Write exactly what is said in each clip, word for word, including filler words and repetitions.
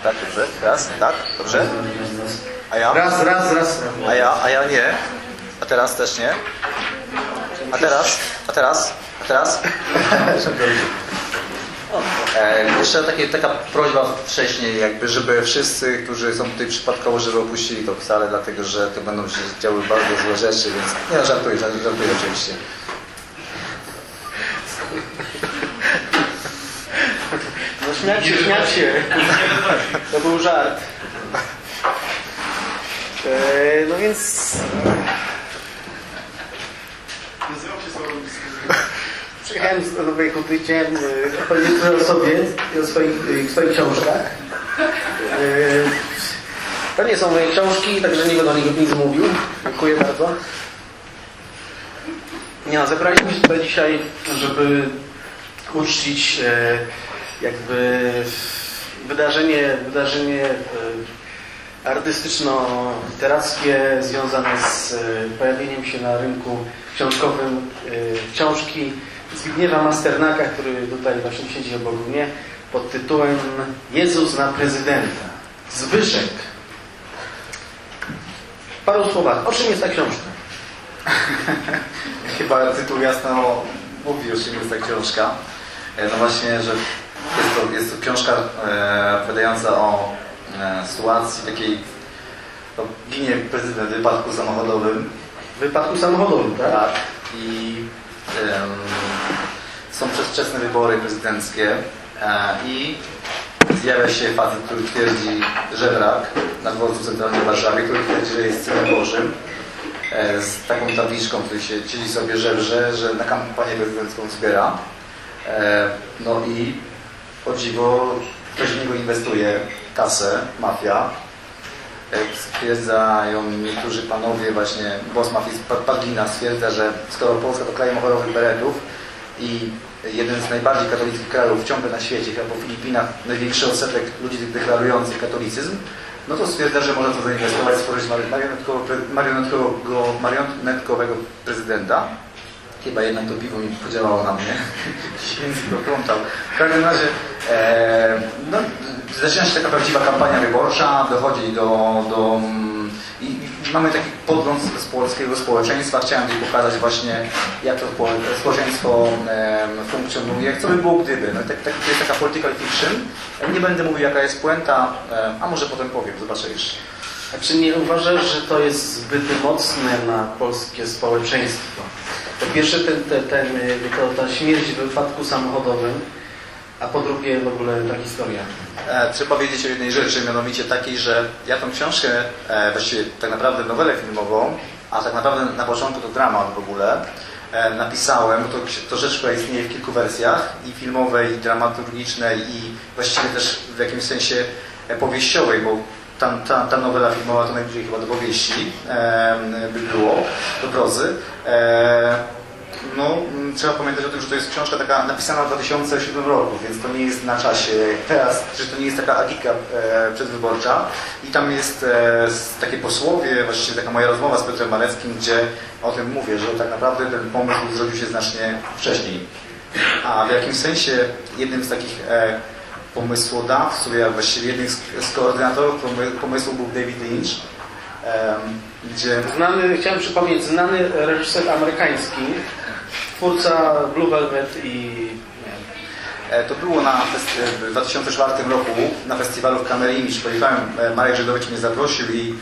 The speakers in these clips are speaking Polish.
Tak, dobrze. Raz, tak, dobrze. A ja? Raz, raz, raz. A ja, a ja nie. A teraz też nie. A teraz? A teraz? A teraz? E, jeszcze takie, taka prośba wcześniej, jakby, żeby wszyscy, którzy są tutaj przypadkowo, żeby opuścili tą salę, dlatego że to będą się działy bardzo złe rzeczy, więc nie, żartuję, żartuję oczywiście. No śmiać się, śmiać się. To był żart. E, no więc... Przyjechałem z Nowej Huty, chciałem opowiedzieć trochę o sobie i o swoich, swoich książkach. To nie są moje książki, także nie będę o nich nic mówił. Dziękuję bardzo. Nie no, zebraliśmy się tutaj dzisiaj, żeby uczcić jakby wydarzenie, wydarzenie artystyczno-literackie związane z pojawieniem się na rynku książkowym książki Zbigniewa Masternaka, który tutaj właśnie siedzi obok mnie, pod tytułem Jezus na prezydenta. Zbyszek. W paru słowach, o czym jest ta książka? Chyba tytuł jasno mówi, o czym jest ta książka. No właśnie, że jest to, jest to książka e, opowiadająca o e, sytuacji takiej, no, ginie prezydent w wypadku samochodowym. W wypadku samochodowym, tak? Tak. I e, są przedwczesne wybory prezydenckie e, i zjawia się facet, który twierdzi, żebrak na dworcu centralnym w Warszawie, który twierdzi, że jest synem Bożym, e, z taką tabliczką, który się siedzi sobie żebrze, że na kampanię prezydencką zbiera. E, no i o dziwo ktoś w niego inwestuje kasę, mafia. E, stwierdzają niektórzy panowie, właśnie boss mafii Padlina stwierdza, że skoro Polska to kraj mohorowych beretów i jeden z najbardziej katolickich krajów ciągle na świecie, chyba po Filipinach największy odsetek ludzi deklarujących katolicyzm, no to stwierdza, że można to zainwestować, stworzyć marionetkowego, marionetkowego prezydenta. Chyba jednak to piwo mi podziałało na mnie, więc go plątał. W każdym razie e, no, zaczyna się taka prawdziwa kampania wyborcza, dochodzi do... do i, i mamy taki podgląd z polskiego społeczeństwa. Chciałem tutaj pokazać właśnie, jak to społeczeństwo e, funkcjonuje. Co by było gdyby? No, tak, tak, to jest taka political fiction. Nie będę mówił, jaka jest puenta, e, a może potem powiem, zobaczę jeszcze. A czy nie uważasz, że to jest zbyt mocne na polskie społeczeństwo? Po pierwsze ten, ten, ten, to, ta śmierć w wypadku samochodowym, a po drugie w ogóle ta historia. E, trzeba wiedzieć o jednej rzeczy, mianowicie takiej, że ja tą książkę, e, właściwie tak naprawdę nowelę filmową, a tak naprawdę na początku to dramat w ogóle, e, napisałem, bo to, to rzecz, która istnieje w kilku wersjach, i filmowej, i dramaturgicznej, i właściwie też w jakimś sensie e, powieściowej, bo Ta, ta, ta nowela filmowa to najbliżej chyba do powieści e, by było, do prozy. E, no, trzeba pamiętać o tym, że to jest książka taka napisana w dwa tysiące siódmym roku, więc to nie jest na czasie teraz, że to nie jest taka agita e, przedwyborcza. I tam jest e, takie posłowie, właściwie taka moja rozmowa z Piotrem Mareckim, gdzie o tym mówię, że tak naprawdę ten pomysł zrobił się znacznie wcześniej. A w jakimś sensie jednym z takich e, pomysłodawców, ja właściwie jednym z, z koordynatorów pomysłu był David Lynch, um, gdzie... Znany, chciałem przypomnieć, znany reżyser amerykański, twórca Blue Velvet i... E, to było na w dwa tysiące czwartym roku na festiwalu w Kamerimicz. Pojechałem, Marek Żydowicz mnie zaprosił i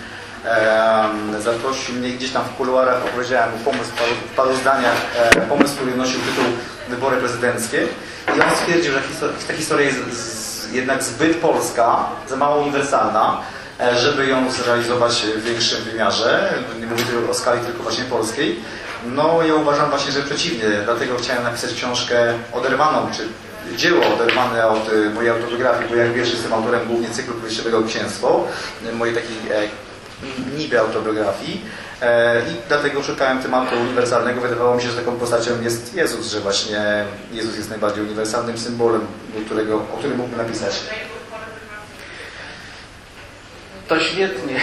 e, zaprosił mnie gdzieś tam w kuluarach, opowiedziałem mu pomysł w paru, w paru zdaniach, e, pomysł, który nosił tytuł Wybory prezydenckie. I on stwierdził, że ta historia jest z, jednak zbyt polska, za mało uniwersalna, żeby ją zrealizować w większym wymiarze. Nie mówię tu o skali tylko właśnie polskiej. No ja uważam właśnie, że przeciwnie. Dlatego chciałem napisać książkę oderwaną, czy dzieło oderwane od mojej autobiografii, bo jak wiesz, jestem autorem głównie cyklu powieściowego Księstwo, mojej takiej e, niby autobiografii. I dlatego szukałem tematu uniwersalnego. Wydawało mi się, że taką postacią jest Jezus, że właśnie Jezus jest najbardziej uniwersalnym symbolem, którego, o którym mógłbym napisać. To świetnie.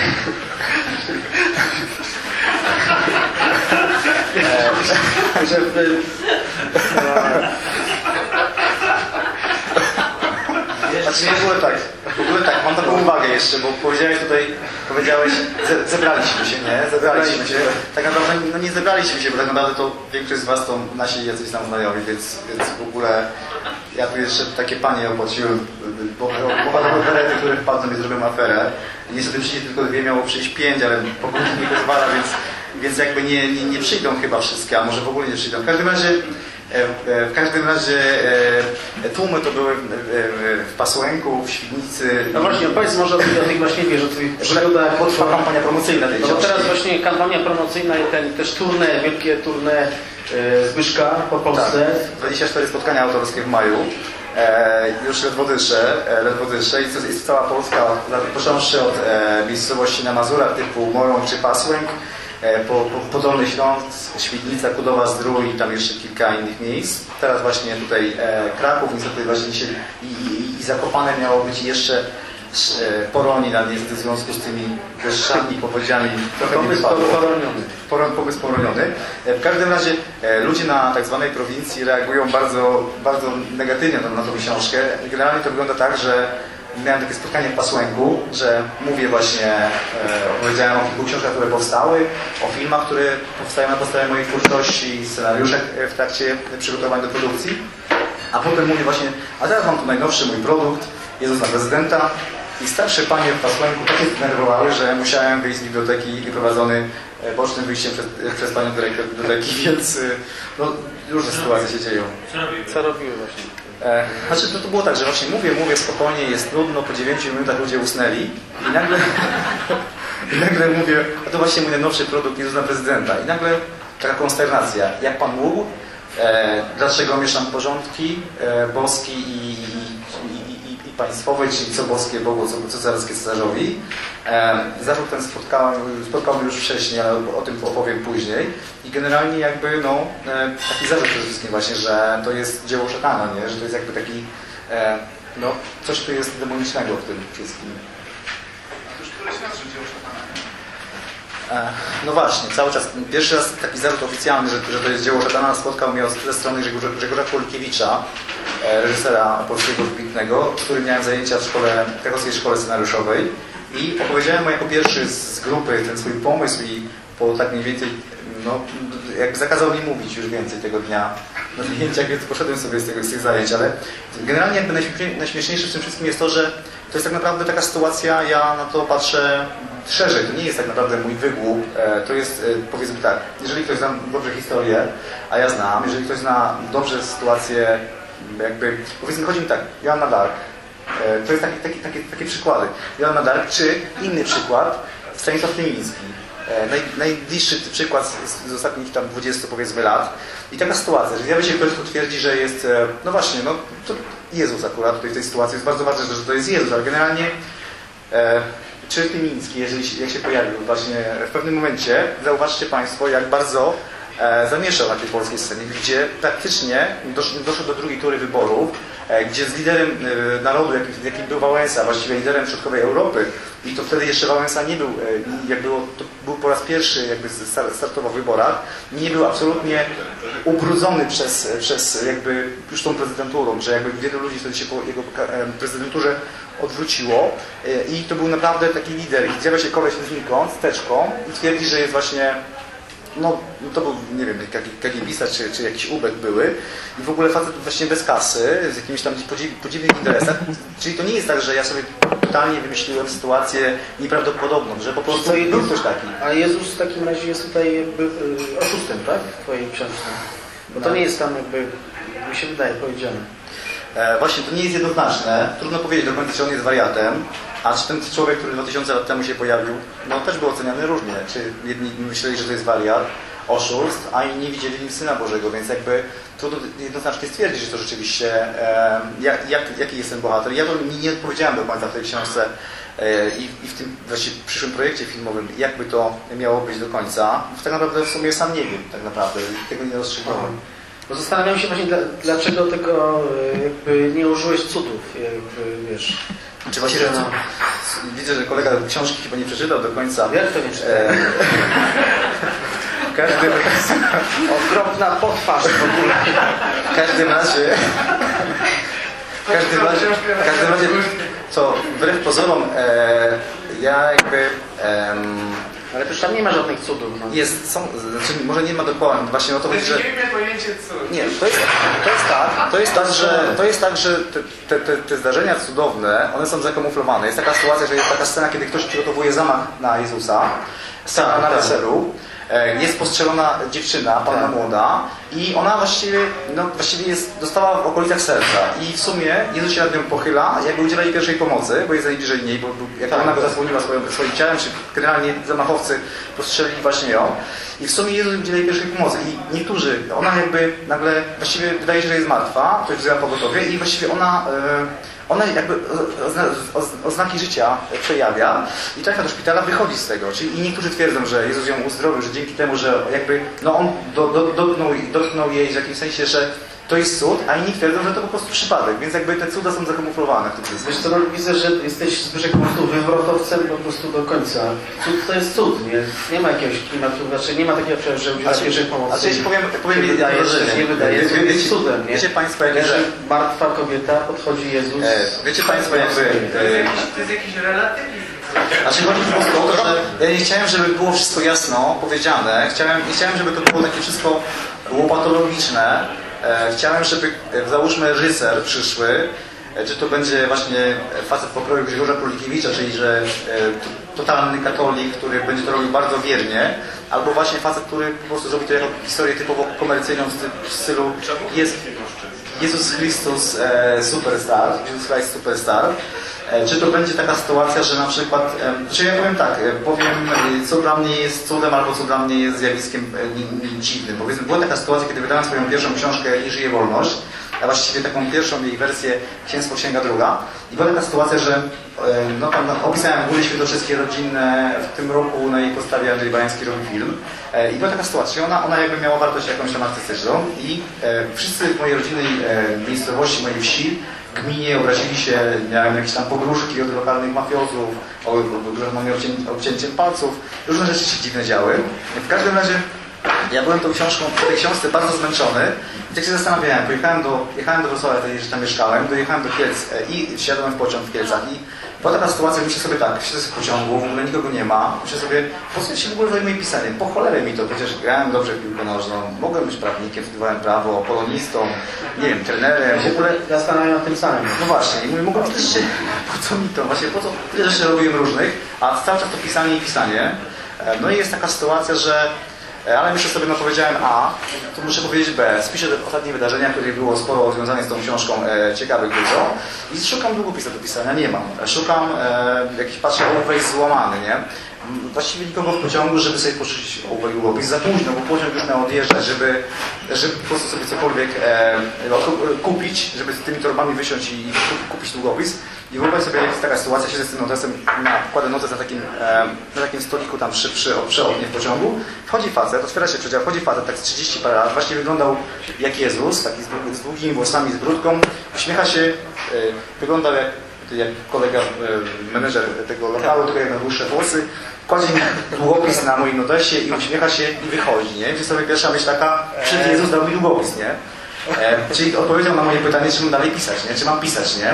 Żeby... Znaczy nie było tak. W ogóle tak, mam taką uwagę jeszcze, bo powiedziałeś tutaj, powiedziałeś, ze, zebraliśmy się, nie? Zebraliśmy się. Tak naprawdę no nie zebraliśmy się, bo tak naprawdę to większość z was to nasi jacyś tam znajomi, więc, więc w ogóle ja tu jeszcze takie panie opłaciłem, bo bo berety, które wpadną i zrobią aferę. Niestety przyjdzie tylko dwie, miało przyjść pięć, ale pokój nie pozwala, więc, więc jakby nie, nie, nie przyjdą chyba wszystkie, a może w ogóle nie przyjdą. W każdym razie W każdym razie tłumy to były w Pasłęku, w Świdnicy. No właśnie, powiedz może o tych, o tych właśnie bieżących przygódach. Bo trwa kampania promocyjna tej No bo książki. teraz właśnie kampania promocyjna i ten też turne, wielkie turne Zbyszka po Polsce. Tak, dwadzieścia cztery spotkania autorskie w maju. E, już ledwo dyszę, e, ledwo dyszę i to jest cała Polska, począwszy od e, miejscowości na Mazurach typu Morą czy Pasłęk, e, po, po, Podolny Śląsk, Świdnica, Kudowa, Zdrój i tam jeszcze kilka innych miejsc. Teraz właśnie tutaj e, Kraków, niestety właśnie dzisiaj i, i, i Zakopane miało być jeszcze Poronin, ale niestety w związku z tymi deszczami, powodziami trochę nie wypadło. Pomysł poroniony. W każdym razie ludzie na tak zwanej prowincji reagują bardzo, bardzo negatywnie na tą książkę. Generalnie to wygląda tak, że miałem takie spotkanie w Pasłęku, że mówię właśnie, opowiedziałem o kilku książkach, które powstały, o filmach, które powstają na podstawie mojej twórczości, scenariuszach w trakcie przygotowań do produkcji. A potem mówię właśnie, a teraz mam tu najnowszy mój produkt, Jezus na prezydenta. I starsze panie w Pasłęku tak się zdenerwowały, że musiałem wyjść z biblioteki wyprowadzony bocznym wyjściem przez, przez panią dyrektor biblioteki, więc no, różne sytuacje się dzieją. Co robiły właśnie? E, znaczy to, to było tak, że właśnie mówię, mówię spokojnie, jest trudno, po dziewięciu minutach ludzie usnęli i nagle, i nagle mówię, a to właśnie mój najnowszy produkt Jezus na prezydenta. I nagle taka konsternacja, jak pan mógł, e, dlaczego mieszam porządki e, boski i, i państwowej, czyli co boskie Bogu, co, co carskie Cesarzowi. E, zarzut ten spotkałem, spotkałem już wcześniej, ale o tym opowiem później. I generalnie jakby no, e, taki zarzut przede wszystkim właśnie, że to jest dzieło szatana, nie? Że to jest jakby taki, e, no, coś tu jest demonicznego w tym wszystkim. A już któryś raz, że dzieło szatana. E, no właśnie, cały czas. Pierwszy raz taki zarzut oficjalny, że, że to jest dzieło szatana, spotkał mnie ze strony Grzegorza, Grzegorza Polikiewicza, reżysera polskiego wybitnego, z którym miałem zajęcia w szkole, krakowskiej szkole scenariuszowej i opowiedziałem mu jako pierwszy z grupy ten swój pomysł i po tak mniej więcej, no, jakby zakazał mi mówić już więcej tego dnia na zajęciach, więc poszedłem sobie z, tego, z tych zajęć, ale generalnie jakby najśmieszniejsze w tym wszystkim jest to, że to jest tak naprawdę taka sytuacja, ja na to patrzę szerzej, to nie jest tak naprawdę mój wygłup, to jest, powiedzmy tak, jeżeli ktoś zna dobrze historię, a ja znam, jeżeli ktoś zna dobrze sytuację, jakby, powiedzmy, chodzi mi tak, Joanna Dark, to jest taki, taki, taki, takie przykłady. Joanna Dark, czy inny przykład, Stanisław Tymiński. Naj, najbliższy przykład z, z ostatnich tam dwudziestu powiedzmy lat. I taka sytuacja, że zjawia się ktoś, kto twierdzi, że jest, no właśnie, no to Jezus akurat tutaj w tej sytuacji jest bardzo ważne, że to jest Jezus, ale generalnie e, czy Tymiński, jeżeli jak się pojawił właśnie w pewnym momencie, zauważcie Państwo, jak bardzo zamieszał na tej polskiej scenie, gdzie praktycznie doszło do drugiej tury wyborów, gdzie z liderem narodu, jakim, jakim był Wałęsa, właściwie liderem środkowej Europy, i to wtedy jeszcze Wałęsa nie był, jak było, to był po raz pierwszy jakby startował w wyborach, nie był absolutnie ubrudzony przez, przez jakby już tą prezydenturą, że jakby wielu ludzi wtedy się po jego prezydenturze odwróciło i to był naprawdę taki lider. I zjawia się koleś znikąd, z teczką i twierdzi, że jest właśnie no, to był, nie wiem, kagiebista czy, czy jakiś ubek były i w ogóle facet właśnie bez kasy, z jakimiś tam podziwnych interesach, czyli to nie jest tak, że ja sobie totalnie wymyśliłem sytuację nieprawdopodobną, że po prostu był ktoś taki. A Jezus w takim razie jest tutaj jakby y, oszustem, tak? W twojej książce. Bo to no. nie jest tam jakby, mi się wydaje, powiedziane. E, właśnie, to nie jest jednoznaczne. Trudno powiedzieć do końca, czy on jest wariatem, a czy ten człowiek, który dwa tysiące lat temu się pojawił, no też był oceniany różnie. Czy jedni myśleli, że to jest wariat, oszust, a inni widzieli w nim Syna Bożego, więc jakby trudno jednoznacznie stwierdzić, że to rzeczywiście, e, jak, jak, jaki jest ten bohater. Ja to nie odpowiedziałem do końca w tej książce e, i, i w tym właśnie przyszłym projekcie filmowym, jakby to miało być do końca. Tak naprawdę w sumie sam nie wiem, tak naprawdę, tego nie rozstrzygnąłem. Bo zastanawiam się właśnie, dlaczego tego jakby nie użyłeś cudów, jakby, wiesz. Czy właśnie, że, no. Widzę, że kolega książki chyba nie przeczytał do końca. Jak to nie czytał? E... w każdym okropna potwarz w ogóle. W każdym razie... W każdym razie... W każdym razie... co wbrew pozorom e, ja jakby em, Ale też tam nie ma żadnych cudów. No. jest, są, znaczy może nie ma dokładnie, właśnie o to chodzi, że Nie wiem pojęcie co. nie, to jest, to jest tak, to jest tak, że, to jest tak, że te, te, te, te zdarzenia cudowne, one są zakamuflowane. Jest taka sytuacja, że jest taka scena, kiedy ktoś przygotowuje zamach na Jezusa, scena Tak, na tak. weselu, e, jest postrzelona dziewczyna, panna Tak. młoda i ona właściwie, no, właściwie jest, dostała w okolicach serca i w sumie Jezus się nad nią pochyla, jakby udziela jej pierwszej pomocy, bo jest najbliżej niej, bo bo jak Tak. ona go zasłoniła swoim, swoim ciałem, czy generalnie zamachowcy postrzelili właśnie ją i w sumie Jezus udziela jej pierwszej pomocy i niektórzy, ona jakby nagle, właściwie wydaje się, że jest martwa, ktoś wzywa pogotowie i właściwie ona e, ona jakby ozna, oz, oznaki życia przejawia i trafia do szpitala, wychodzi z tego. Czyli i niektórzy twierdzą, że Jezus ją uzdrowił, że dzięki temu, że jakby no on do, do, dotknął, dotknął jej w jakimś sensie, że to jest cud, a inni twierdzą, że to po prostu przypadek, więc jakby te cuda są zakamuflowane w tym Wiesz co, no, widzę, że jesteś Zbyszek po prostu wywrotowcem po prostu do końca. Cud to jest cud, nie? Nie ma jakiegoś klimatu, znaczy nie ma takiego przejawu, że udziela pierwszej pomocy. A czy jeśli powiem, powiem się wydaje, że się nie wydaje, że jest cudem, nie? Wiecie Państwo, jak Leży martwa kobieta, podchodzi Jezus. E, wiecie Państwo, jakby... To jest E, jakiś, to jest jakiś relatywizm. Znaczy chodzi po prostu o to, że ja nie chciałem, żeby było wszystko jasno powiedziane. Chciałem, nie chciałem, żeby to było takie wszystko łopatologiczne. E, chciałem, żeby, e, załóżmy, rycer przyszły, e, czy to będzie właśnie facet pokroju Grzegorza Królikiewicza, czyli że e, totalny katolik, który będzie to robił bardzo wiernie, albo właśnie facet, który po prostu zrobi to jako historię typowo komercyjną w, sty- w stylu jest Jezus Chrystus e, Superstar, Jezus Christ Superstar. E, czy to będzie taka sytuacja, że na przykład, e, czy ja powiem tak, e, powiem e, co dla mnie jest cudem, albo co dla mnie jest zjawiskiem e, nie, nie dziwnym. Powiedzmy, była taka sytuacja, kiedy wydałem swoją pierwszą książkę I żyje wolność, a właściwie taką pierwszą jej wersję Księstwo Księga Druga. I była taka sytuacja, że e, no, tam opisałem góry świętokrzyskie rodzinne, w tym roku na jej podstawie Andrzej Bajański robił film. E, I była taka sytuacja, ona, ona jakby miała wartość jakąś tam artystyczną i e, wszyscy w mojej rodzinnej e, miejscowości, mojej wsi, gminie obrazili się, miałem jakieś tam pogróżki od lokalnych mafiozów, o grożonym obcięciem palców, różne rzeczy się dziwne działy. W każdym razie ja byłem tą książką, po tej książce bardzo zmęczony i tak się zastanawiałem, pojechałem do, jechałem do Wrocławia, wtedy, że tam mieszkałem, dojechałem do Kielc i wsiadłem w pociąg w Kielcach i była taka sytuacja, myślę sobie tak, siedzę w pociągu, w ogóle nikogo nie ma, myślę sobie, po co ja się w ogóle zajmuję pisaniem, po cholerę mi to, przecież grałem dobrze w piłkę nożną, mogłem być prawnikiem, studiowałem prawo, polonistą, nie wiem, trenerem, Ja w ogóle... zastanawiam nad tym samym. No właśnie, i mówię, mogłem też się, po co mi to, właśnie po co, tyle rzeczy robiłem różnych, a cały czas to pisanie i pisanie. No i jest taka sytuacja, że ale myślę sobie, no powiedziałem A, to muszę powiedzieć B. Spiszę ostatnie wydarzenia, których było sporo związane z tą książką, e, ciekawych dużo. I szukam długopisu do pisania, nie mam. Szukam, e, jakiś patrzę, ołówek jest złamany, nie? Właściwie nikogo w pociągu, żeby sobie pożyczyć ołówek długopis. Za późno, bo pociąg już miał odjeżdżać, żeby, żeby po prostu sobie cokolwiek e, kupić, żeby z tymi torbami wysiąść i kupić długopis. I wyobraź sobie, jest taka sytuacja, siedzę z tym notesem, na, kładę notes na takim, e, na takim stoliku tam przy, przy, przy oknie w pociągu. Wchodzi facet, otwiera się przedział, wchodzi facet, tak z trzydzieści parę lat, właśnie wyglądał jak Jezus, taki z, z długimi włosami, z brudką, uśmiecha się, e, wyglądał jak, jak kolega, e, menedżer tego lokalu, tylko jak na dłuższe włosy, kładzie długopis na moim notesie i uśmiecha się i wychodzi, nie? Więc sobie pierwsza myśl taka, przed Jezus dał mi długopis, nie? E, czyli odpowiedział na moje pytanie, czy mam dalej pisać, nie? Czy mam pisać, nie?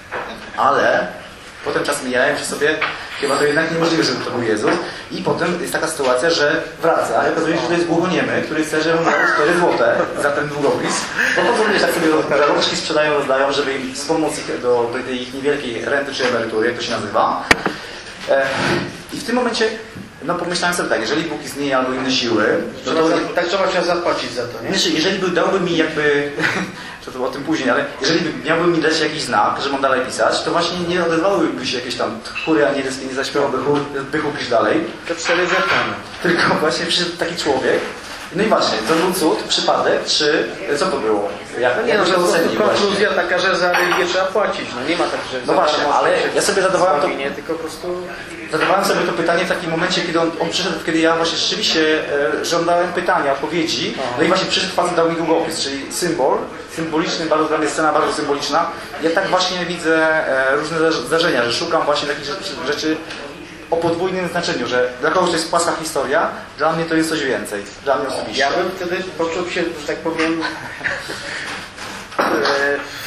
Ale potem czas mijałem, że sobie chyba to jednak niemożliwe, żeby to był Jezus. I potem jest taka sytuacja, że wraca i okazuje się, że to jest głuchoniemy, który chce, żebym dał cztery złote za ten długopis. Bo to również tak sobie żarówki sprzedają, rozdają, żeby im wspomóc ich do, do tej ich niewielkiej renty czy emerytury, jak to się nazywa. E, I w tym momencie no pomyślałem sobie tak, jeżeli Bóg istnieje albo inne siły, to, to tak trzeba się zapłacić za to, nie? Znaczy, jeżeli by dałby mi jakby, to, to o tym później, ale jeżeli by miałby mi dać jakiś znak, że mam dalej pisać, to właśnie nie odezwałyby się jakieś tam chóry anielskie, nie zaśpiewałby chór, bychu pisz dalej. To cztery zerkamy. Tylko właśnie przyszedł taki człowiek. No i właśnie, to był cud, przypadek, czy co to było? Jak, Nie, jak no, to to ocenił konkluzja właśnie? taka, że za religię trzeba płacić. No nie ma tak, że No właśnie, darmo ale się ja sobie zadawałem to- nie, tylko po prostu... Zadawałem sobie to pytanie w takim momencie, kiedy on, on przyszedł, kiedy ja właśnie rzeczywiście e, żądałem pytania, odpowiedzi. No i właśnie przyszedł facet, dał mi długopis, czyli symbol, symboliczny, bardzo dla mnie scena bardzo symboliczna. Ja tak właśnie widzę e, różne zdarzenia, że szukam właśnie takich rzeczy, rzeczy o podwójnym znaczeniu, że dla kogoś to jest płaska historia, dla mnie to jest coś więcej, dla mnie osobiście. Ja bym wtedy poczuł się, że tak powiem, e,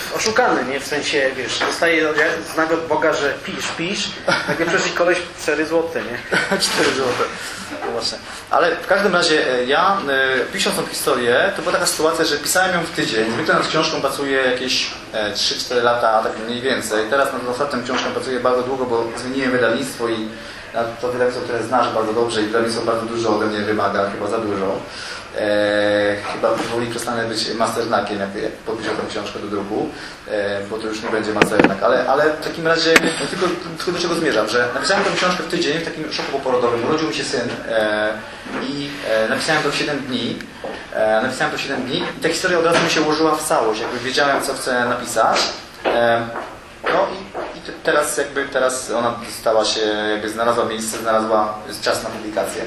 oszukany, nie? W sensie, wiesz, dostaje znak od Boga, że pisz, pisz, nagle przeszli koleś cztery złote, nie? cztery złote. No właśnie. Ale w każdym razie e, ja, e, pisząc tą historię, to była taka sytuacja, że pisałem ją w tydzień. Zwykle nad książką pracuję jakieś e, trzy cztery lata, tak mniej więcej. Teraz nad ostatnią książką pracuję bardzo długo, bo zmieniłem wydawnictwo i to wydawnictwo, które znasz bardzo dobrze i wydawnictwo bardzo dużo ode mnie wymaga, chyba za dużo. E, chyba powoli przestanę być masternakiem, jak, jak podpiszę tę książkę do druku, e, bo to już nie będzie masternak, ale, ale w takim razie no, tylko, tylko do czego zmierzam, że napisałem tę książkę w tydzień, w takim szoku poporodowym, urodził mi się syn e, i e, napisałem to w siedem dni, e, napisałem to w siedem dni i ta historia od razu mi się ułożyła w całość, jakby wiedziałem, co chcę napisać. E, no i, i teraz jakby teraz ona stała się, jakby znalazła miejsce, znalazła czas na publikację.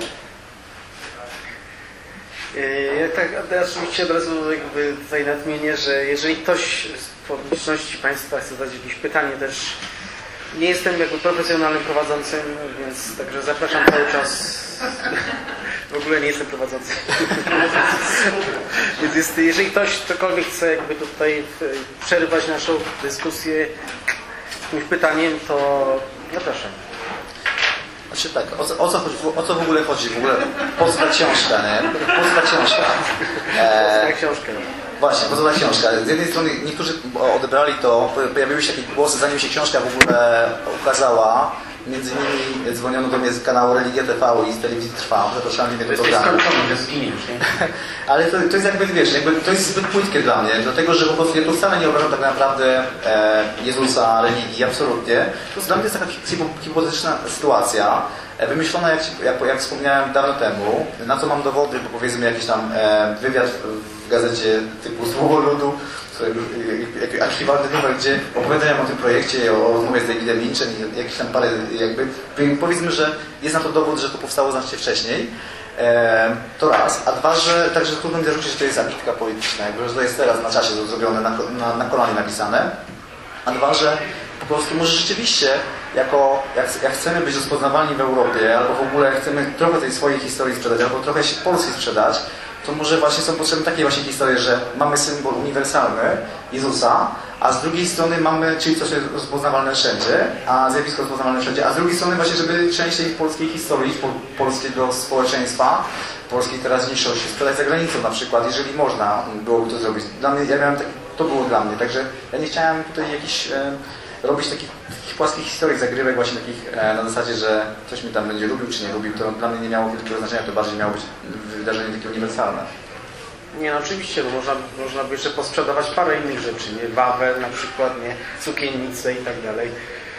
Ja tak ja oczywiście od razu jakby tutaj nadmienię, że jeżeli ktoś z publiczności Państwa chce zadać jakieś pytanie, też nie jestem jakby profesjonalnym prowadzącym, więc także zapraszam cały czas. W ogóle nie jestem prowadzącym. Więc jest, jeżeli ktoś ktokolwiek chce jakby tutaj przerywać naszą dyskusję jakimś pytaniem, to zapraszam. Znaczy tak, o co, o, co chodzi, o co w ogóle chodzi? W ogóle po co ta książka, nie? Po co ta książka? E, ta książka. Właśnie, po co ta książka? Z jednej strony niektórzy odebrali to, pojawiły się takie głosy, zanim się książka w ogóle ukazała. Między innymi dzwoniono do mnie z kanału Religia T V i z telewizji Trwam, zapraszali mnie do programu. To jest skończone, że zginiesz, nie? Ale to, to jest jakby, wiesz, jakby to jest zbyt płytkie dla mnie, dlatego że po prostu ja tu wcale nie uważam tak naprawdę e, Jezusa, religii, absolutnie. To jest, dla mnie to jest taka hipotetyczna sytuacja, e, wymyślona, jak, jak, jak wspomniałem dawno temu, na co mam dowody, bo powiedzmy jakiś tam e, wywiad w, w gazecie typu Słowo Ludu, jak archiwalny numer, gdzie opowiadają o tym projekcie, o rozmowie z Davidem Lynchem i jakieś tam parę jakby, powiedzmy, że jest na to dowód, że to powstało znacznie wcześniej. E, to raz, a dwa, że także trudno mi zarzucić, że to jest abitka polityczna, jakby, że to jest teraz na czasie zrobione, na, na, na kolanie napisane, a dwa, że po prostu może rzeczywiście jako, jak, jak chcemy być rozpoznawalni w Europie, albo w ogóle chcemy trochę tej swojej historii sprzedać, albo trochę się Polski sprzedać, to może właśnie są potrzebne takie właśnie historie, że mamy symbol uniwersalny Jezusa, a z drugiej strony mamy, czyli coś jest rozpoznawalne wszędzie, a zjawisko rozpoznawalne wszędzie, a z drugiej strony właśnie, żeby część tej polskiej historii, polskiego społeczeństwa, polskiej teraźniejszości sprzedać za granicą na przykład, jeżeli można byłoby to zrobić. Dla mnie, ja miałem tak, to było dla mnie, także ja nie chciałem tutaj jakiś e, robić takich, takich płaskich historii, zagrywek właśnie takich e, na zasadzie, że ktoś mnie tam będzie lubił czy nie lubił, to dla mnie nie miało wielkiego znaczenia, to bardziej miało być wydarzenie takie uniwersalne. Nie, no oczywiście, bo można, można by jeszcze posprzedawać parę innych rzeczy, nie? Wawel na przykład, nie? Cukiennice i tak dalej.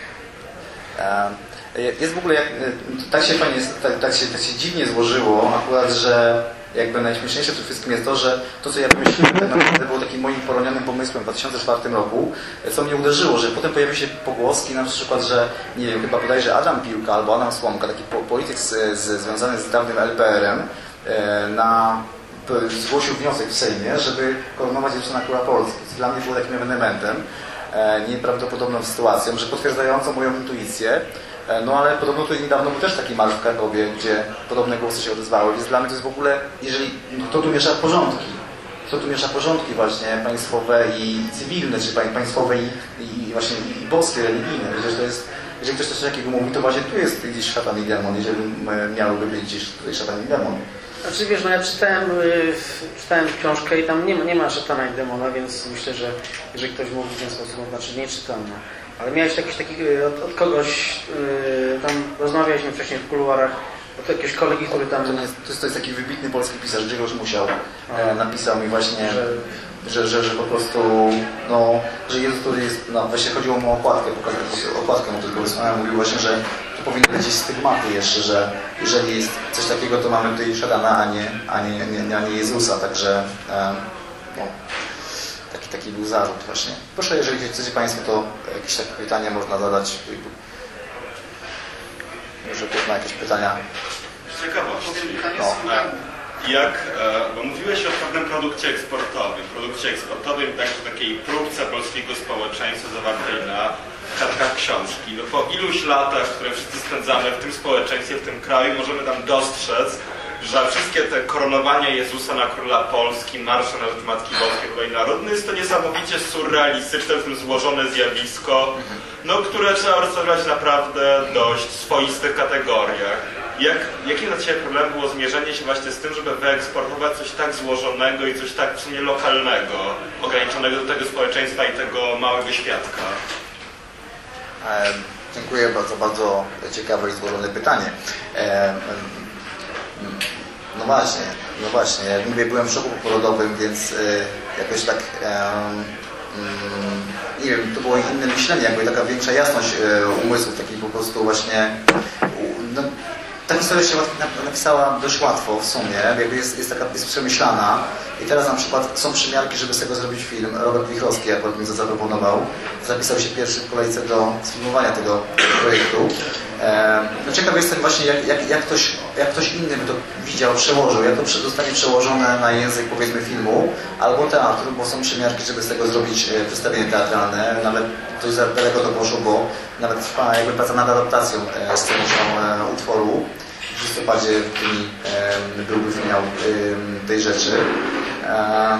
E, jest w ogóle, jak, tak, się fajnie, tak, tak, się, tak się dziwnie złożyło akurat, że jakby najśmieszniejsze w tym wszystkim jest to, że to, co ja wymyśliłem, tak naprawdę było takim moim poronionym pomysłem w dwa tysiące czwartym roku, co mnie uderzyło, że potem pojawiły się pogłoski, na przykład, że nie wiem, chyba bodajże Adam Piłka albo Adam Słomka, taki polityk z, z, związany z dawnym L P R-em, e, na, zgłosił wniosek w Sejmie, żeby koronować Jezusa na króla Polski. Co dla mnie było takim ewenementem, e, nieprawdopodobną sytuacją, że potwierdzającą moją intuicję. No ale podobno tu niedawno był też taki marsz w Krakowie, gdzie podobne głosy się odezwały, więc dla mnie to jest w ogóle, jeżeli kto tu miesza porządki, kto tu miesza porządki właśnie państwowe i cywilne, czy państwowe i, i właśnie i boskie, religijne, przecież to jest, jeżeli ktoś coś takiego mówi, to właśnie tu jest gdzieś szatan i demon, jeżeli miałyby być gdzieś tutaj szatan i demon. Znaczy wiesz, no ja czytałem, yy, czytałem książkę i tam nie ma, nie ma szatana i demona, więc myślę, że jeżeli ktoś mówi w ten sposób, to znaczy nie czytam. No. Ale miałeś jakiś taki, od, od kogoś, yy, tam rozmawialiśmy wcześniej w kuluarach, od jakiegoś kolegi, który tam... To jest, to jest, to jest taki wybitny polski pisarz, Grzegorz Musiał, e, napisał mi właśnie, że, że, że, że po prostu, no, że Jezus to jest, no właśnie chodziło mu o okładkę, pokazać okładkę mu tylko wysłałem, mówił właśnie, że to powinny być gdzieś stygmaty jeszcze, że jeżeli jest coś takiego, to mamy tutaj szatana, a nie, a nie, nie, a nie Jezusa, także e, no. Taki, taki był zarzut właśnie. Proszę, jeżeli chcecie Państwo, to jakieś takie pytania można zadać. Może ktoś ma jakieś pytania? Ciekawości. No. Jak, bo mówiłeś o pewnym produkcie eksportowym, produkcie eksportowym, także takiej próbce polskiego społeczeństwa zawartej na kartkach książki. No po iluś latach, które wszyscy spędzamy w tym społeczeństwie, w tym kraju, możemy tam dostrzec, że wszystkie te koronowania Jezusa na Króla Polski, marsze na rzecz Matki Boskiej, Kolei Narodnej, jest to niesamowicie surrealistyczne, w tym złożone zjawisko, no, które trzeba rozwiązywać naprawdę dość swoistych kategoriach. Jak, jakie dla Ciebie problem było zmierzenie się właśnie z tym, żeby wyeksportować coś tak złożonego i coś tak w sumie lokalnego, ograniczonego do tego społeczeństwa i tego małego świadka? E, dziękuję bardzo, bardzo ciekawe i złożone pytanie. E, no właśnie, no właśnie, jak mówię, byłem w szoku poporodowym, więc e, jakoś tak, e, mm, nie wiem, to było inne myślenie, jakby taka większa jasność e, umysłów, taki po prostu właśnie, no, ta historia się napisała dość łatwo w sumie, jakby jest, jest taka jest przemyślana i teraz na przykład są przymiarki, żeby z tego zrobić film. Robert Wichrowski akurat mi to zaproponował, zapisał się pierwszy w kolejce do sfilmowania tego projektu. E, no ciekawy jestem właśnie jak, jak, jak, ktoś, jak ktoś inny by to widział, przełożył, jak to zostanie przełożone na język powiedzmy filmu albo teatru, bo są przymiarki, żeby z tego zrobić przedstawienie teatralne, nawet dość daleko to poszło, bo nawet trwa jakby praca nad adaptacją e, sceniczną e, utworu. W listopadzie w Gdyni e, byłby finał e, tej rzeczy. E,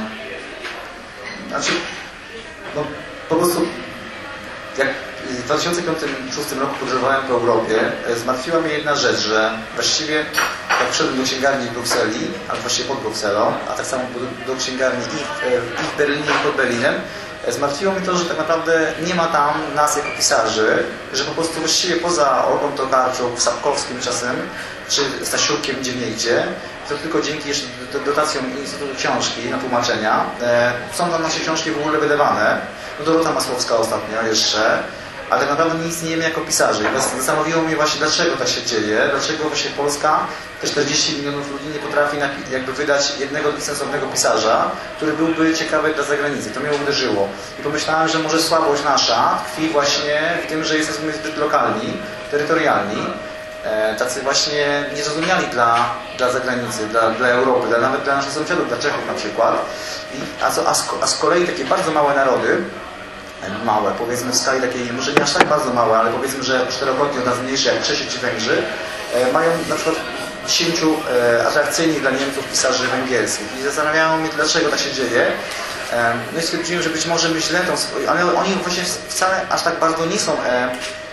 znaczy, no po prostu jak w dwa tysiące piątym do dwa tysiące szóstym roku podróżowałem po Europie, zmartwiła mnie jedna rzecz, że właściwie jak wszedłem do księgarni w Brukseli, albo właściwie pod Brukselą, a tak samo do, do księgarni i w, i w Berlinie, i pod Berlinem, zmartwiło mnie to, że tak naprawdę nie ma tam nas jako pisarzy, że po prostu właściwie poza Olgą Tokarczuk, Sapkowskim czasem, czy Stasiurkiem, gdzie wiecie, to tylko dzięki jeszcze dotacjom Instytutu Książki na tłumaczenia e, są tam nasze książki w ogóle wydawane. No Dorota Masłowska ostatnio jeszcze, ale tak naprawdę nic nie wiemy jako pisarze. I zastanowiło mnie właśnie, dlaczego tak się dzieje, dlaczego właśnie Polska, te czterdzieści milionów ludzi nie potrafi jakby wydać jednego sensownego pisarza, który byłby ciekawy dla zagranicy. To mnie uderzyło. I pomyślałem, że może słabość nasza tkwi właśnie w tym, że jesteśmy zbyt lokalni, terytorialni, e, tacy właśnie niezrozumiali dla, dla zagranicy, dla, dla Europy, dla, nawet dla naszych sąsiadów, dla Czechów na przykład. I, a, co, a, z, a z kolei takie bardzo małe narody, małe, powiedzmy w skali takiej, może nie aż tak bardzo małe, ale powiedzmy, że czterokrotnie od nas mniejsze jak Czesi czy Węgrzy, e, mają na przykład dziesięciu e, atrakcyjnych dla Niemców pisarzy węgierskich. I zastanawiało mnie, dlaczego tak się dzieje. E, no i stwierdziłem, że być może my źle tą, ale oni właśnie wcale aż tak bardzo nie są e,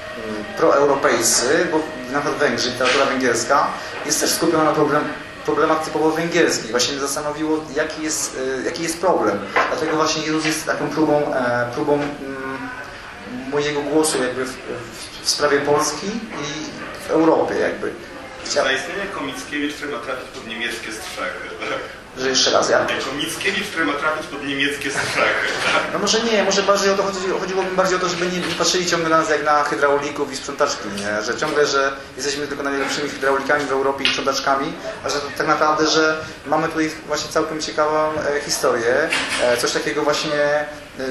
proeuropejscy, bo na przykład Węgrzy, literatura węgierska jest też skupiona na problem, problemach typowo węgierskich. Właśnie mnie zastanowiło, jaki jest, jaki jest problem. Dlatego właśnie Jezus jest taką próbą, próbą mm, mojego głosu jakby w, w sprawie Polski i w Europie jakby. Chcia... Zaistnienie jako Mickiewicz, który ma trafić pod niemieckie strzechy. Że jeszcze raz ja. Jako Mickiewicz, który ma trafić pod niemieckie strzechy. No może nie, może bardziej o to chodziło, chodziło mi bardziej o to, żeby nie, nie patrzyli ciągle na nas jak na hydraulików i sprzątaczki, nie? Że ciągle, że jesteśmy tylko najlepszymi hydraulikami w Europie i sprzątaczkami, a że tak naprawdę, że mamy tutaj właśnie całkiem ciekawą e, historię, e, coś takiego właśnie e,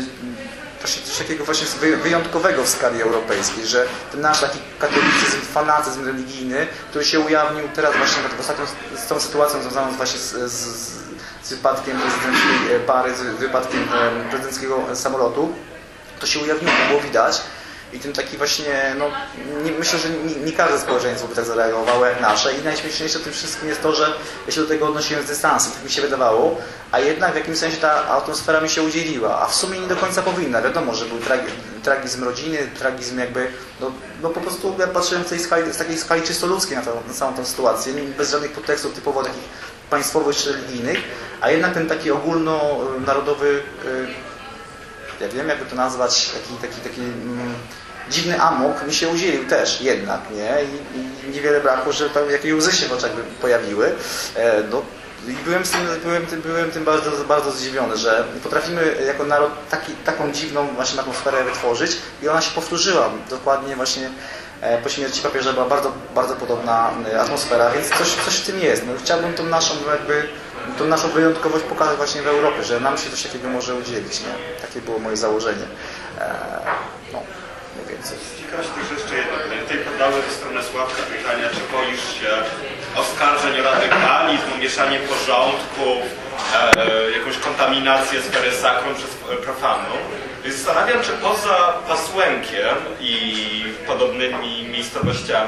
coś takiego właśnie wyjątkowego w skali europejskiej, że ten nasz taki katolicyzm, fanatyzm religijny, który się ujawnił teraz właśnie ostatnio z tą sytuacją związaną właśnie z, z, z wypadkiem prezydenckiej pary, z wypadkiem prezydenckiego samolotu, to się ujawniło, to było widać. I ten taki właśnie, no nie, myślę, że nie, nie każde społeczeństwo by tak zareagowało jak nasze. I najśmieszniejsze w tym wszystkim jest to, że ja się do tego odnosiłem z dystansu, tak mi się wydawało, a jednak w jakimś sensie ta atmosfera mi się udzieliła, a w sumie nie do końca powinna. Wiadomo, że był tragi, tragizm rodziny, tragizm jakby, no, no po prostu ja patrzyłem z tej skali, z takiej skali czysto ludzkiej na, to, na całą tą sytuację, bez żadnych podtekstów typowo takich państwowych czy religijnych, a jednak ten taki ogólnonarodowy, ja wiem jakby to nazwać, taki, taki, taki mm, dziwny amok mi się udzielił też jednak, nie? I, i niewiele brakło, że tam jakieś łzy się w oczach pojawiły. E, no, i byłem, z tym, byłem, tym, byłem tym bardzo, bardzo zdziwiony, że potrafimy jako naród taki, taką dziwną właśnie atmosferę wytworzyć i ona się powtórzyła dokładnie właśnie e, po śmierci papieża była bardzo, bardzo podobna atmosfera, więc coś, coś w tym jest. No, chciałbym tą naszą jakby tą naszą wyjątkowość pokazać właśnie w Europie, że nam się coś takiego może udzielić, nie? Takie było moje założenie. Eee, no, mniej więcej. Ciekawość też jeszcze jedno. Tutaj padały ze strony Sławka pytania, czy boisz się oskarżeń o radykalizm, mieszanie porządków, e, jakąś kontaminację sfery sakrum przez profanum. Więc zastanawiam, czy poza Pasłękiem i podobnymi miejscowościami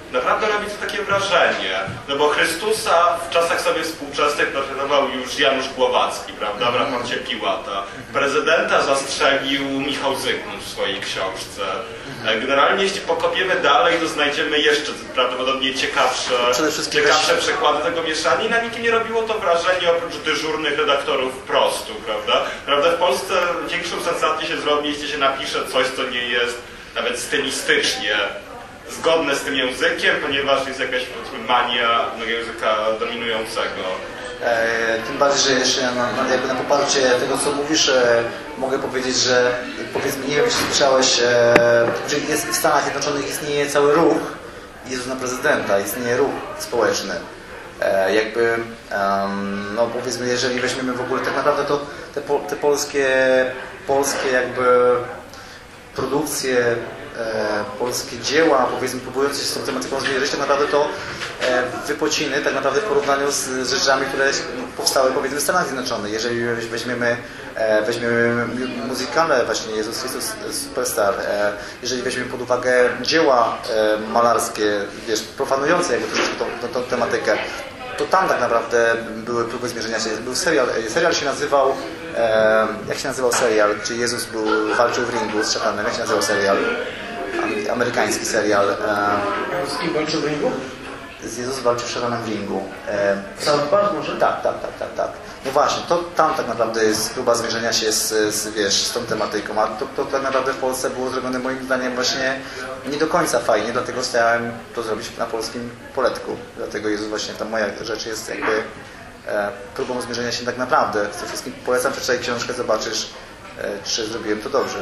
naprawdę robi to takie wrażenie. No bo Chrystusa w czasach sobie współczesnych portretował już Janusz Głowacki, prawda, w raporcie Piłata. Prezydenta zastrzelił Michał Zygmunt w swojej książce. Generalnie jeśli pokopiemy dalej, to znajdziemy jeszcze prawdopodobnie ciekawsze, ciekawsze weź... przykłady tego mieszania i na nikim nie robiło to wrażenie oprócz dyżurnych redaktorów prostu, prawda? Prawda, w Polsce większą sensację się zrobi, jeśli się napisze coś, co nie jest nawet stylistycznie zgodne z tym językiem, ponieważ jest jakaś mania języka dominującego. E, tym bardziej, że jeszcze na, na, jakby na poparcie tego, co mówisz, e, mogę powiedzieć, że powiedzmy, nie wiem, czy słyszałeś, e, że jest, w Stanach Zjednoczonych istnieje cały ruch Jezus na prezydenta, istnieje ruch społeczny. E, jakby, um, no powiedzmy, jeżeli weźmiemy w ogóle tak naprawdę to te, te polskie, polskie jakby produkcje, e, polskie dzieła, powiedzmy, próbujące się z tą tematyką zmierzyć, tak naprawdę to e, wypociny tak naprawdę w porównaniu z, z rzeczami, które powstały, powiedzmy, w Stanach Zjednoczonych. Jeżeli weźmiemy, e, weźmiemy muzykale, właśnie Jezus Chrystus Superstar, e, jeżeli weźmiemy pod uwagę dzieła e, malarskie, wiesz, profanujące jakby troszeczkę tą, tą, tą tematykę, to tam tak naprawdę były próby zmierzenia się. Był serial, serial się nazywał, e, jak się nazywał serial, gdzie Jezus był, walczył w ringu z szatanem, jak się nazywał serial? Amerykański serial. E, z kim walczył w ringu? Jezus walczył z szatanem w ringu. E, South Park może? Tak, tak, tak, tak, tak. No właśnie, to tam tak naprawdę jest próba zmierzenia się z, z, wiesz, z tą tematyką, a to, to tak naprawdę w Polsce było zrobione moim zdaniem właśnie nie do końca fajnie, dlatego chciałem to zrobić na polskim poletku. Dlatego Jezus właśnie ta moja rzecz jest jakby e, próbą zmierzenia się tak naprawdę. Z tym wszystkim polecam, przeczytaj książkę, zobaczysz, e, czy zrobiłem to dobrze.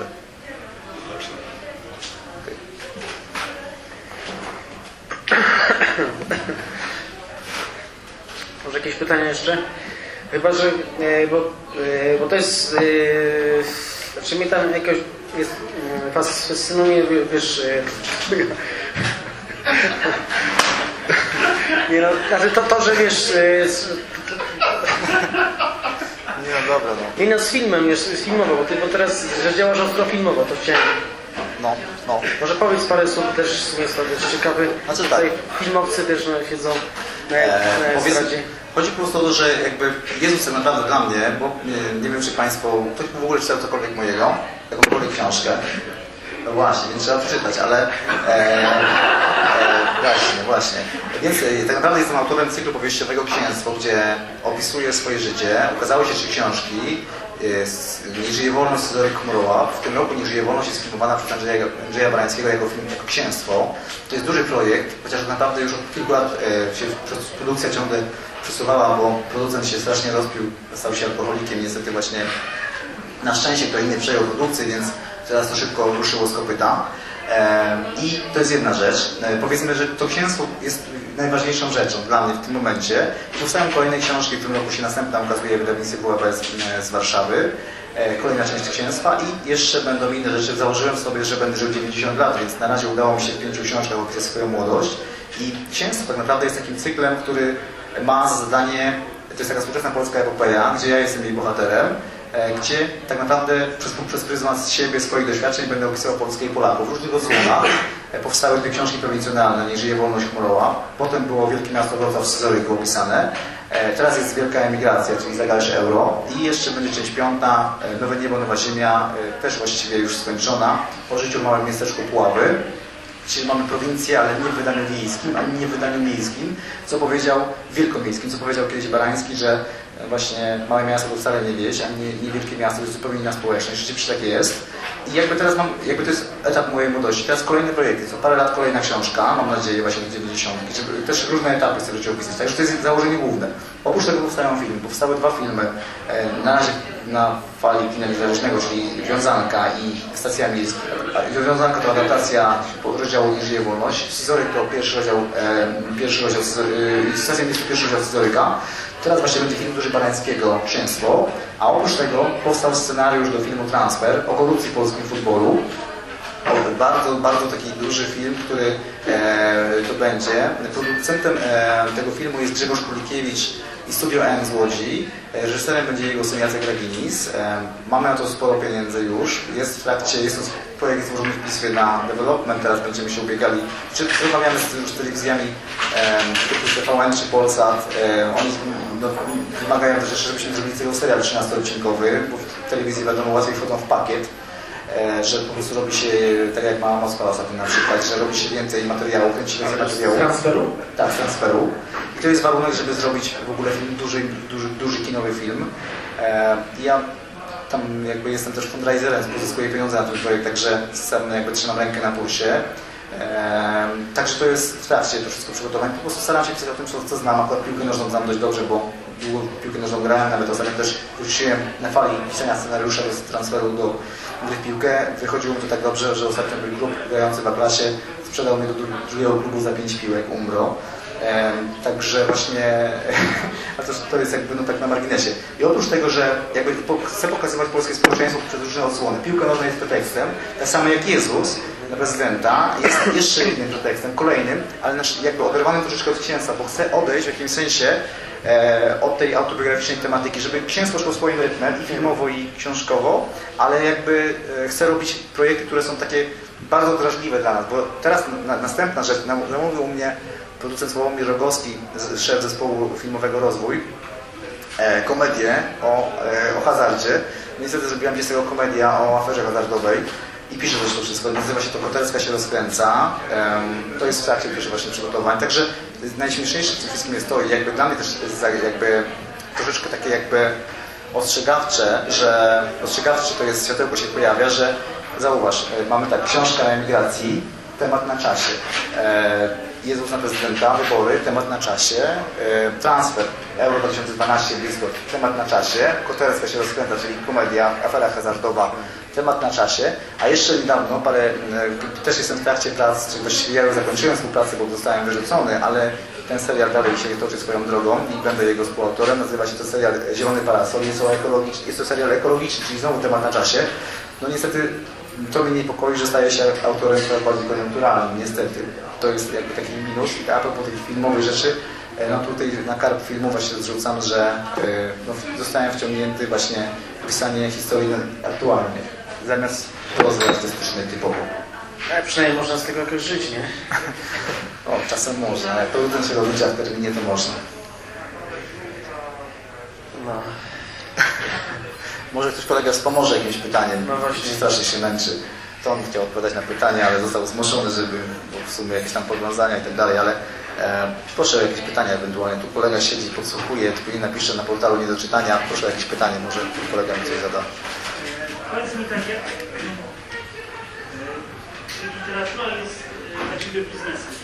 Może jakieś pytania jeszcze? Chyba, że, e, bo, e, bo to jest, e, znaczy mnie tam jakoś jest, e, fascynuje, wiesz, e, nie no, znaczy to, to że wiesz, e, Nie no, dobra, no. nie no, z filmem, wiesz, z filmowo, bo ty bo teraz, że działasz ostro filmowo, to chciałem. No, no. Może powiedz parę słów, też w sumie jest to też ciekawy. Znaczy tak. Tutaj filmowcy też no, siedzą na, Eee, na powiedz, estradzie. chodzi po prostu o to, że jakby Jezus tak naprawdę dla mnie, bo nie, nie wiem, czy Państwo, ktoś w ogóle czytał cokolwiek mojego, jakąkolwiek książkę. No właśnie, więc trzeba przeczytać, ale e, e, właśnie, właśnie. Więc e, tak naprawdę jestem autorem cyklu powieściowego Księstwo, gdzie opisuję swoje życie. Ukazały się trzy książki. Jest Nie żyje wolność Scyzoryk Komoroła. W tym roku Nie żyje wolność jest filmowana przez Andrzeja, Andrzeja Barańskiego jako film, jako Księstwo. To jest duży projekt, chociaż naprawdę już od kilku lat e, się produkcja ciągle przesuwała, bo producent się strasznie rozpił, stał się alkoholikiem. Niestety właśnie na szczęście kto inny przejął produkcję, więc teraz to szybko ruszyło z kopyta. E, I to jest jedna rzecz. E, powiedzmy, że to księstwo jest najważniejszą rzeczą dla mnie w tym momencie. Powstają kolejne książki, w tym roku się następna ukazuje wydawnictwie W P S z Warszawy. E, kolejna część księstwa i jeszcze będą inne rzeczy. Założyłem sobie, że będę żył dziewięćdziesiąt lat, więc na razie udało mi się w pięciu książkach opisać swoją młodość. I księstwo tak naprawdę jest takim cyklem, który ma za zadanie, to jest taka współczesna polska epopeja, gdzie ja jestem jej bohaterem, gdzie tak naprawdę przez, przez pryzmat siebie, swoich doświadczeń będę opisywał Polskę i Polaków. W różnych odsłonach powstały te książki prowincjonalne, Nie żyje wolność Chmorowa. Potem było Wielkie Miasto Wrocław w Scyzoryku opisane. Teraz jest Wielka Emigracja, czyli Zagalsze Euro. I jeszcze będzie część piąta, Nowe Niebo, Nowa Ziemia, też właściwie już skończona, o życiu w małym miasteczku Puławy. Czyli mamy prowincję, ale nie w wydaniu wiejskim, ani nie w wydaniu miejskim, co powiedział wielkomiejskim, co powiedział kiedyś Barański, że właśnie małe miasto to wcale nie wieś, a nie, nie wielkie miasto, to jest zupełnie inna społeczność. Rzeczywiście takie jest. I jakby teraz mam, jakby to jest etap mojej młodości. Teraz kolejne projekty, co parę lat kolejna książka, mam nadzieję właśnie do dziewięćdziesiątki, żeby też różne etapy chcę życie opisać. Także to jest założenie główne. Oprócz tego powstają filmy. Powstały dwa filmy. Na razie na fali kina niezależnego, czyli Wiązanka i Stacja Miejska. Wiązanka to adaptacja rozdziału Nie żyje wolność. Scyzoryk to pierwszy rozdział, e, pierwszy rozdział e, Stacja Miejska to pierwszy rozdział Scyzoryka. Teraz właśnie będzie film Duży Barańskiego Księstwo, a oprócz tego powstał scenariusz do filmu Transfer o korupcji w polskim futbolu. Bardzo, bardzo taki duży film, który e, to będzie. Producentem e, tego filmu jest Grzegorz Kulikiewicz, i Studio N z Łodzi. Reżyserem będzie jego syn Jacek Raginis. Mamy na to sporo pieniędzy już. Jest w trakcie, jest to projekt złożony w pismie na development, teraz będziemy się ubiegali. Czy rozmawiamy z, z telewizjami typu T V N czy Polsat. Oni no, wymagają też jeszcze, żebyśmy zrobili tego serial trzynastoodcinkowy, bo w telewizji wiadomo łatwiej wchodzą w pakiet. Że po prostu robi się, tak jak ma Moskwa ostatnio na przykład, że robi się więcej materiału, kręci więcej materiału. Z transferu? Tak, z transferu. I to jest warunek, żeby zrobić w ogóle film, duży, duży, duży kinowy film. Ja tam jakby jestem też fundraiserem, pozyskuję pieniądze na ten projekt, także sam jakby trzymam rękę na pulsie. Także to jest w trakcie to wszystko przygotowań. Po prostu staram się pisać o tym, co, co znam. Akurat piłkę nożną znam dość dobrze, bo długo piłkę nożną grałem, nawet ostatnio też wróciłem na fali pisania scenariusza z transferu do gry w piłkę. Wychodziło mi to tak dobrze, że ostatnio był klub grający w A-klasie, sprzedał mnie do drugiego klubu za pięć piłek, Umbro. Ehm, także właśnie, a to, to jest jakby no tak na marginesie. I oprócz tego, że jakby po, chcę pokazywać polskie społeczeństwo przez różne odsłony. Piłka nożna jest pretekstem, tak samo jak Jezus na prezydenta jest jeszcze innym pretekstem, kolejnym, ale jakby oderwanym troszeczkę od księstwa, bo chcę odejść w jakimś sensie e, od tej autobiograficznej tematyki, żeby księstwo szło swoim rytmem i filmowo i książkowo, ale jakby e, chcę robić projekty, które są takie bardzo drażliwe dla nas, bo teraz na, następna rzecz, namówił u mnie producent Sławomir Rogowski, szef zespołu filmowego Rozwój, e, komedię o, e, o hazardzie. Niestety zrobiłam z tego komedia o aferze hazardowej i piszę też to wszystko. Nazywa się to Koterska się rozkręca. E, to jest w trakcie pierwszych właśnie przygotowań. Także najśmieszniejsze w tym wszystkim jest to, jakby dla mnie też jest jakby troszeczkę takie jakby ostrzegawcze, że ostrzegawcze to jest, światełko się pojawia, że zauważ, mamy tak, książka o emigracji, temat na czasie. E, Jezus na prezydenta, wybory, temat na czasie, e, transfer, Euro dwa tysiące dwanaście, blisko, temat na czasie, Koterska się rozkręca, czyli komedia, afera hazardowa, temat na czasie, a jeszcze niedawno, parę, e, też jestem w trakcie prac, czy właściwie ja już zakończyłem współpracę, bo zostałem wyrzucony, ale ten serial dalej się toczy swoją drogą i będę jego współautorem, nazywa się to serial Zielony Parasol, jest to, ekologicz, jest to serial ekologiczny, czyli znowu temat na czasie. No niestety to mnie niepokoi, że staje się autorem bardziej koniunkturalnym, niestety. To jest jakby taki minus. I a propos tych filmowych rzeczy, no tutaj na karp filmu właśnie zrzucam, że no, zostałem wciągnięty właśnie w pisanie historii aktualnych, zamiast rozwój artystyczny typowo. Ale przynajmniej można z tego jakoś żyć, nie? O, czasem można, jak producent się rozlicza w terminie, to można. No. Może ktoś kolega wspomoże jakimś pytaniem, no właśnie. strasznie się męczy. To on chciał odpowiadać na pytanie, ale został zmuszony, żeby bo w sumie jakieś tam powiązania i tak dalej, ale e, proszę o jakieś pytania ewentualnie. Tu kolega siedzi, podsłuchuje, tu nie napisze na portalu nie do czytania. Proszę o jakieś pytanie, może kolega mi coś zada. Powiedz mi takie, czy literatura jest dla Ciebie biznesem?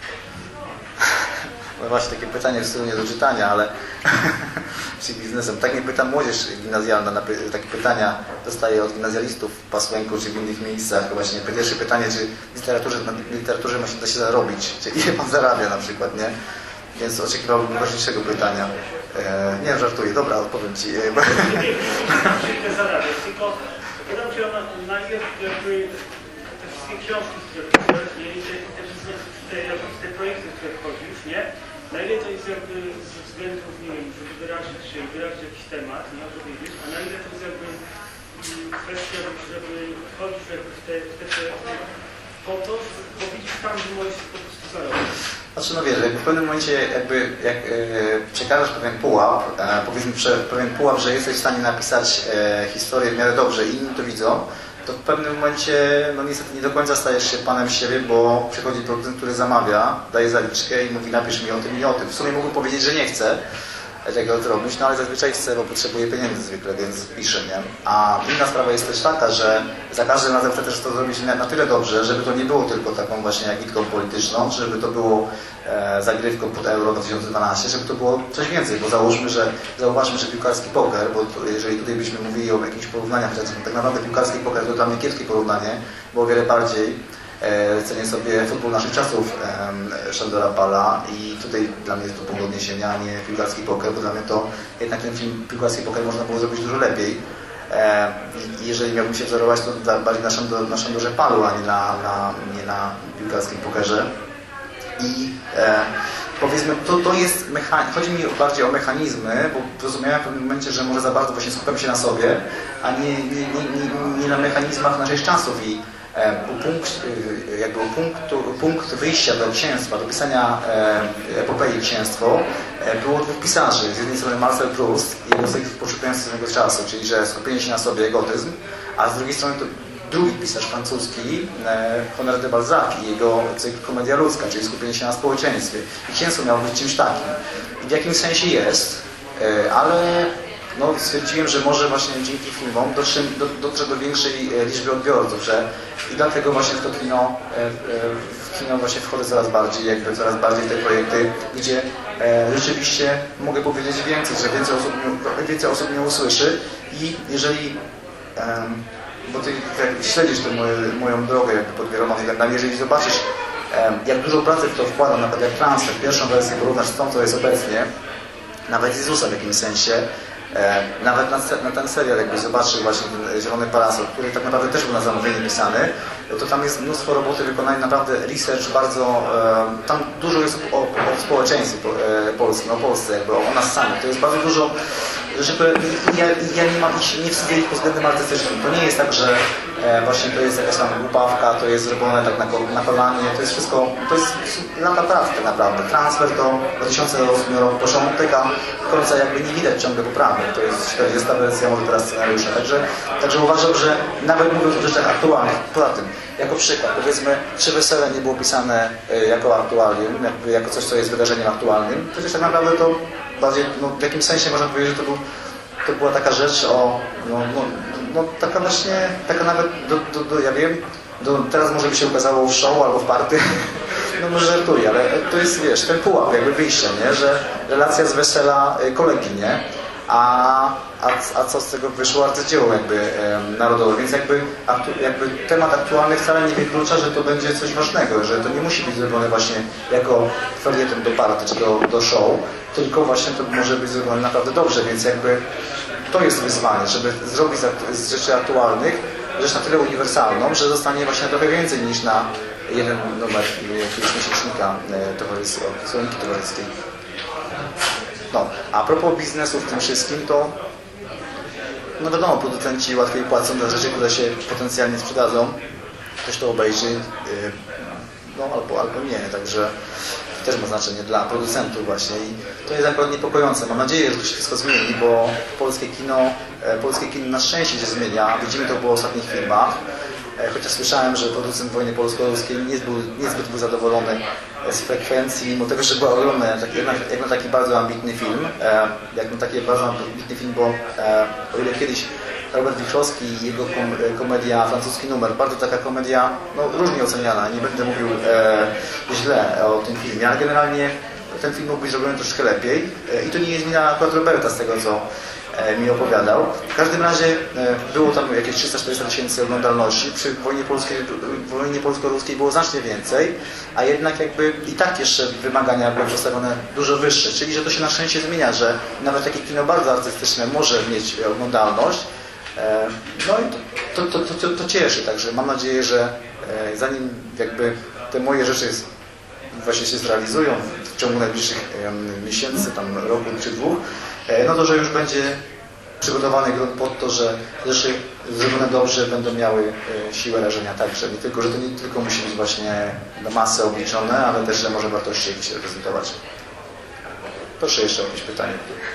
No właśnie takie pytanie w stylu nie do czytania, ale czy biznesem. Tak mnie pyta młodzież gimnazjalna, na py takie pytania dostaję od gimnazjalistów w Pasłęku czy w innych miejscach. Właśnie pierwsze pytanie, czy w literaturze, na literaturze ma się, da się zarobić, czy ile pan zarabia na przykład, nie? Więc oczekiwałbym ważniejszego pytania. E, nie, żartuję, dobra, odpowiem Ci. Nie, nie, nie zarabiać, tylko pytam Cię na, na ile jakby te wszystkie książki, które piszesz, nie, i te, te, te, te projekty, w które wchodzisz, nie? Na ile to jest jakby ze względów, nie wiem, żeby wyrazić się, wyrazić jakiś temat, nie o to wiedzieć, a na ile to jest jakby kwestia, żeby wchodzić jakby w te, w te projekty po to, bo widzisz tam, że możesz po prostu zarobić. Znaczy no wiesz, jakby w pewnym momencie jakby jak e, przekażesz pewien pułap, e, powiedzmy pewien pułap, że jesteś w stanie napisać e, historię w miarę dobrze i inni to widzą, to w pewnym momencie, no niestety nie do końca stajesz się panem siebie, bo przychodzi producent, który zamawia, daje zaliczkę i mówi napisz mi o tym i o tym. W sumie mógłbym powiedzieć, że nie chcę tego zrobić, no ale zazwyczaj chcę, bo potrzebuję pieniędzy zwykle, więc piszę, nie? A inna sprawa jest też taka, że za każdym razem chcę też to zrobić na, na tyle dobrze, żeby to nie było tylko taką właśnie agitką polityczną, żeby to było e, zagrywką pod Euro dwa tysiące dwanaście, żeby to było coś więcej, bo załóżmy, że zauważmy, że piłkarski poker, bo to, jeżeli tutaj byśmy mówili o jakichś porównaniach, to tak naprawdę piłkarski poker to dla mnie kiepskie porównanie, bo o wiele bardziej E, cenię sobie futbol naszych czasów e, Szandora Pala i tutaj dla mnie jest to punkt odniesienia, a nie piłkarski poker, bo dla mnie to jednak ten film piłkarski poker można było zrobić dużo lepiej. E, i jeżeli miałbym się wzorować, to dla, bardziej na, Szandor, na Szandorze Palu, a nie na, na, nie na piłkarskim pokerze. I e, powiedzmy, to, to jest mechanizm, chodzi mi bardziej o mechanizmy, bo zrozumiałem w pewnym momencie, że może za bardzo właśnie skupiam się na sobie, a nie, nie, nie, nie, nie na mechanizmach naszych czasów i e, punkt, e, jakby punktu, punkt wyjścia do księstwa, do pisania e, epopei księstwo e, było dwóch pisarzy. Z jednej strony Marcel Proust i jego cykl poszukującego czasu, czyli że skupienie się na sobie, egotyzm, a z drugiej strony to drugi pisarz francuski, e, Honoré de Balzac i jego cykl Komedia ludzka, czyli skupienie się na społeczeństwie. I księstwo miało być czymś takim. I w jakimś sensie jest, e, ale no, stwierdziłem, że może właśnie dzięki filmom dotrze do, dotrze do większej e, liczby odbiorców, że i dlatego właśnie w to kino, e, e, w kino właśnie wchodzę coraz bardziej, jakby coraz bardziej w te projekty, gdzie e, rzeczywiście mogę powiedzieć więcej, że więcej osób mnie, więcej osób mnie usłyszy i jeżeli e, bo ty jak śledzisz tę moją drogę jakby pod wieloma względami, jeżeli zobaczysz e, jak dużo pracy w to wkładam, na przykład jak transfer, pierwszą wersję porównasz z tą, co jest obecnie, nawet Jezusa w jakimś sensie, e, nawet na, na ten serial jakby zobaczył właśnie ten Zielony Parasol, który tak naprawdę też był na zamówienie pisany, to tam jest mnóstwo roboty wykonania, naprawdę research bardzo, e, tam dużo jest o, o społeczeństwie po, e, polskim, o Polsce, jakby o nas samych. To jest bardzo dużo, żeby ja, ja nie mam ich, nie wstydzę ich pod względem artystycznym. To nie jest tak, że e, właśnie to jest jakaś tam głupawka, to jest zrobione tak na, na kolanie, to jest wszystko, to jest lata pracy tak naprawdę. Transfer to dwa tysiące ósmy rok, początek, a końca jakby nie widać ciągle poprawy. To jest czterdziesta wersja, może teraz scenariusza. Także, także uważam, że nawet mówiąc o rzeczach aktualnych, poza tym, jako przykład, powiedzmy, Trzy Wesele nie było pisane y, jako aktualium, jakby jako coś, co jest wydarzeniem aktualnym, przecież tak naprawdę to bardziej, no, w jakimś sensie można powiedzieć, że to, był, to była taka rzecz o, no, no, no taka właśnie, taka nawet, do, do, do, ja wiem, do, teraz może by się ukazało w show albo w party, no może żartuję, ale to jest, wiesz, ten pułap jakby wyjścia, nie, że relacja z wesela kolegi, nie, a, a, a co z tego wyszło arcydzieło jakby e, narodowe, więc jakby, aktu, jakby temat aktualny wcale nie wyklucza, że to będzie coś ważnego, że to nie musi być zrobione właśnie jako felieton do party czy do, do show, tylko właśnie to może być zrobione naprawdę dobrze, więc jakby to jest wyzwanie, żeby zrobić z, z rzeczy aktualnych rzecz na tyle uniwersalną, że zostanie właśnie trochę więcej niż na jeden numer jakiegoś miesięcznika e, towarzystwa, słoniki towarzyskiej. No, a propos biznesu w tym wszystkim, to no wiadomo, producenci łatwiej płacą za rzeczy, które się potencjalnie sprzedadzą. Ktoś to obejrzy, yy, no albo, albo nie, także to też ma znaczenie dla producentów właśnie i to jest akurat niepokojące. Mam nadzieję, że to się wszystko zmieni, bo polskie kino, e, polskie kino na szczęście się zmienia. Widzimy to po ostatnich filmach. Chociaż słyszałem, że producent wojny polsko-ruskiej niezbyt był zadowolony z frekwencji, mimo tego, że była ogromna, jak, jak na taki bardzo ambitny film, jak na taki bardzo ambitny film, bo o ile kiedyś Robert Wichrzowski i jego komedia Francuski numer, bardzo taka komedia, no różnie oceniana, nie będę mówił e, źle o tym filmie, ale generalnie ten film mógł być zrobiony troszkę lepiej i to nie jest wina akurat Roberta z tego, co mi opowiadał. W każdym razie było tam jakieś trzysta czterysta tysięcy oglądalności. Przy wojnie, polskiej, wojnie polsko-ruskiej było znacznie więcej, a jednak jakby i tak jeszcze wymagania były postawione dużo wyższe. Czyli, że to się na szczęście zmienia, że nawet takie kino bardzo artystyczne może mieć oglądalność. No i to, to, to, to, to cieszy. Także mam nadzieję, że zanim jakby te moje rzeczy właśnie się zrealizują w ciągu najbliższych miesięcy, tam roku czy dwóch, no to, że już będzie przygotowany grunt pod to, że rzeczy zrobione dobrze będą miały siłę rażenia także. Nie tylko, że to nie tylko musi być właśnie na masę obliczone, ale też, że może wartości jakieś reprezentować. Proszę jeszcze o jakieś pytanie.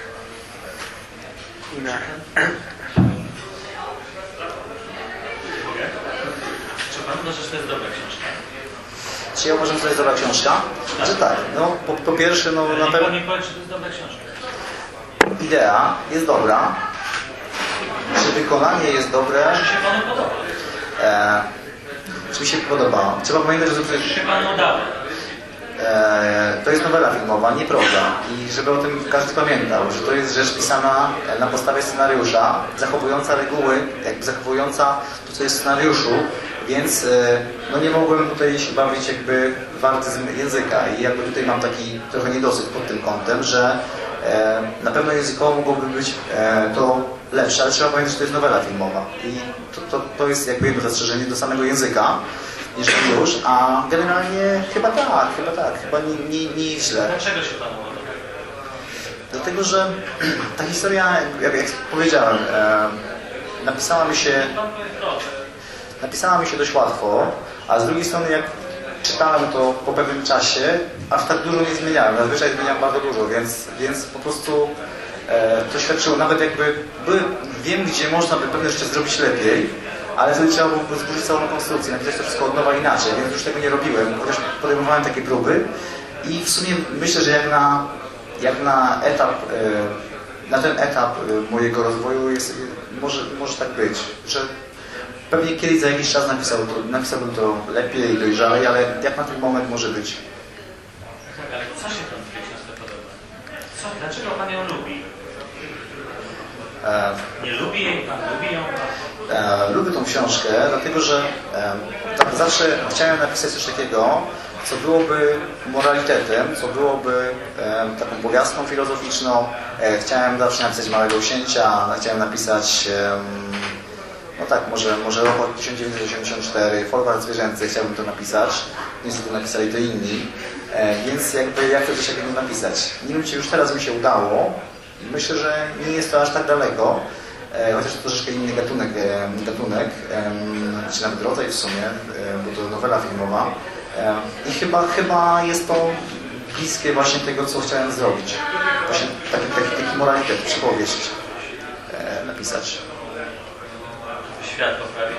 Czy Pan uważa, że to jest dobra książka? Czy ja uważam, że to jest dobra książka? Tak. Że tak. No, po, po pierwsze, no na pewno... Nie powiem, czy to jest dobra książka. Idea jest dobra. Czy wykonanie jest dobre? Czy się Panu podoba? E, czy mi się podoba? Trzeba pamiętać, że to Czy się Panu udało? E, to jest nowela filmowa, nie program. I żeby o tym każdy pamiętał, że to jest rzecz pisana na podstawie scenariusza, zachowująca reguły, jakby zachowująca to, co jest w scenariuszu, więc e, no nie mogłem tutaj się bawić jakby w artyzm języka i jakby tutaj mam taki trochę niedosyt pod tym kątem, że e, na pewno językowo mogłoby być e, to lepsze, ale trzeba pamiętać, że to jest nowela filmowa i to, to, to jest jakby jedno zastrzeżenie do samego języka. jeżeli już, a generalnie chyba tak, chyba tak, chyba nie, nie, nie jest źle. Dlaczego się Panu podoba? Dlatego, że ta historia, jak, jak powiedziałem, e, napisała mi się, Pan powie proszę. napisała mi się dość łatwo, a z drugiej strony jak czytałem to po pewnym czasie, aż tak dużo nie zmieniałem, zazwyczaj zmieniam bardzo dużo, więc, więc po prostu e, to świadczyło, nawet jakby były, wiem, gdzie można by pewne rzeczy zrobić lepiej, ale wtedy trzeba było zburzyć całą konstrukcję, napisać to wszystko od nowa inaczej, więc już tego nie robiłem, chociaż podejmowałem takie próby i w sumie myślę, że jak na, jak na etap, e, na ten etap e, mojego rozwoju jest, może, może tak być, że pewnie kiedyś za jakiś czas napisał to, napisałbym to lepiej i dojrzalej, ale jak na ten moment może być. Tak, ale co się Panu w tej książce podoba? Co, dlaczego Pan ją lubi? E, Nie lubi jej, Pan lubi ją? e, lubię tą książkę, dlatego że e, tak zawsze chciałem napisać coś takiego, co byłoby moralitetem, co byłoby e, taką powiastką filozoficzną. E, chciałem zawsze napisać Małego Księcia, chciałem napisać e, no tak, może, może rok tysiąc dziewięćset osiemdziesiąt cztery, Folwark zwierzęcy, chciałbym to napisać. Niestety napisali to inni. E, więc jakby ja chcę coś takiego napisać. Nie wiem, czy już teraz mi się udało. Myślę, że nie jest to aż tak daleko. E, chociaż to troszeczkę inny gatunek, e, gatunek e, czy nawet rodzaj w sumie, e, bo to nowela filmowa. E, I chyba, chyba jest to bliskie właśnie tego, co chciałem zrobić. Właśnie taki, taki, taki moralitet, przypowieść e, napisać. Świat poprawił.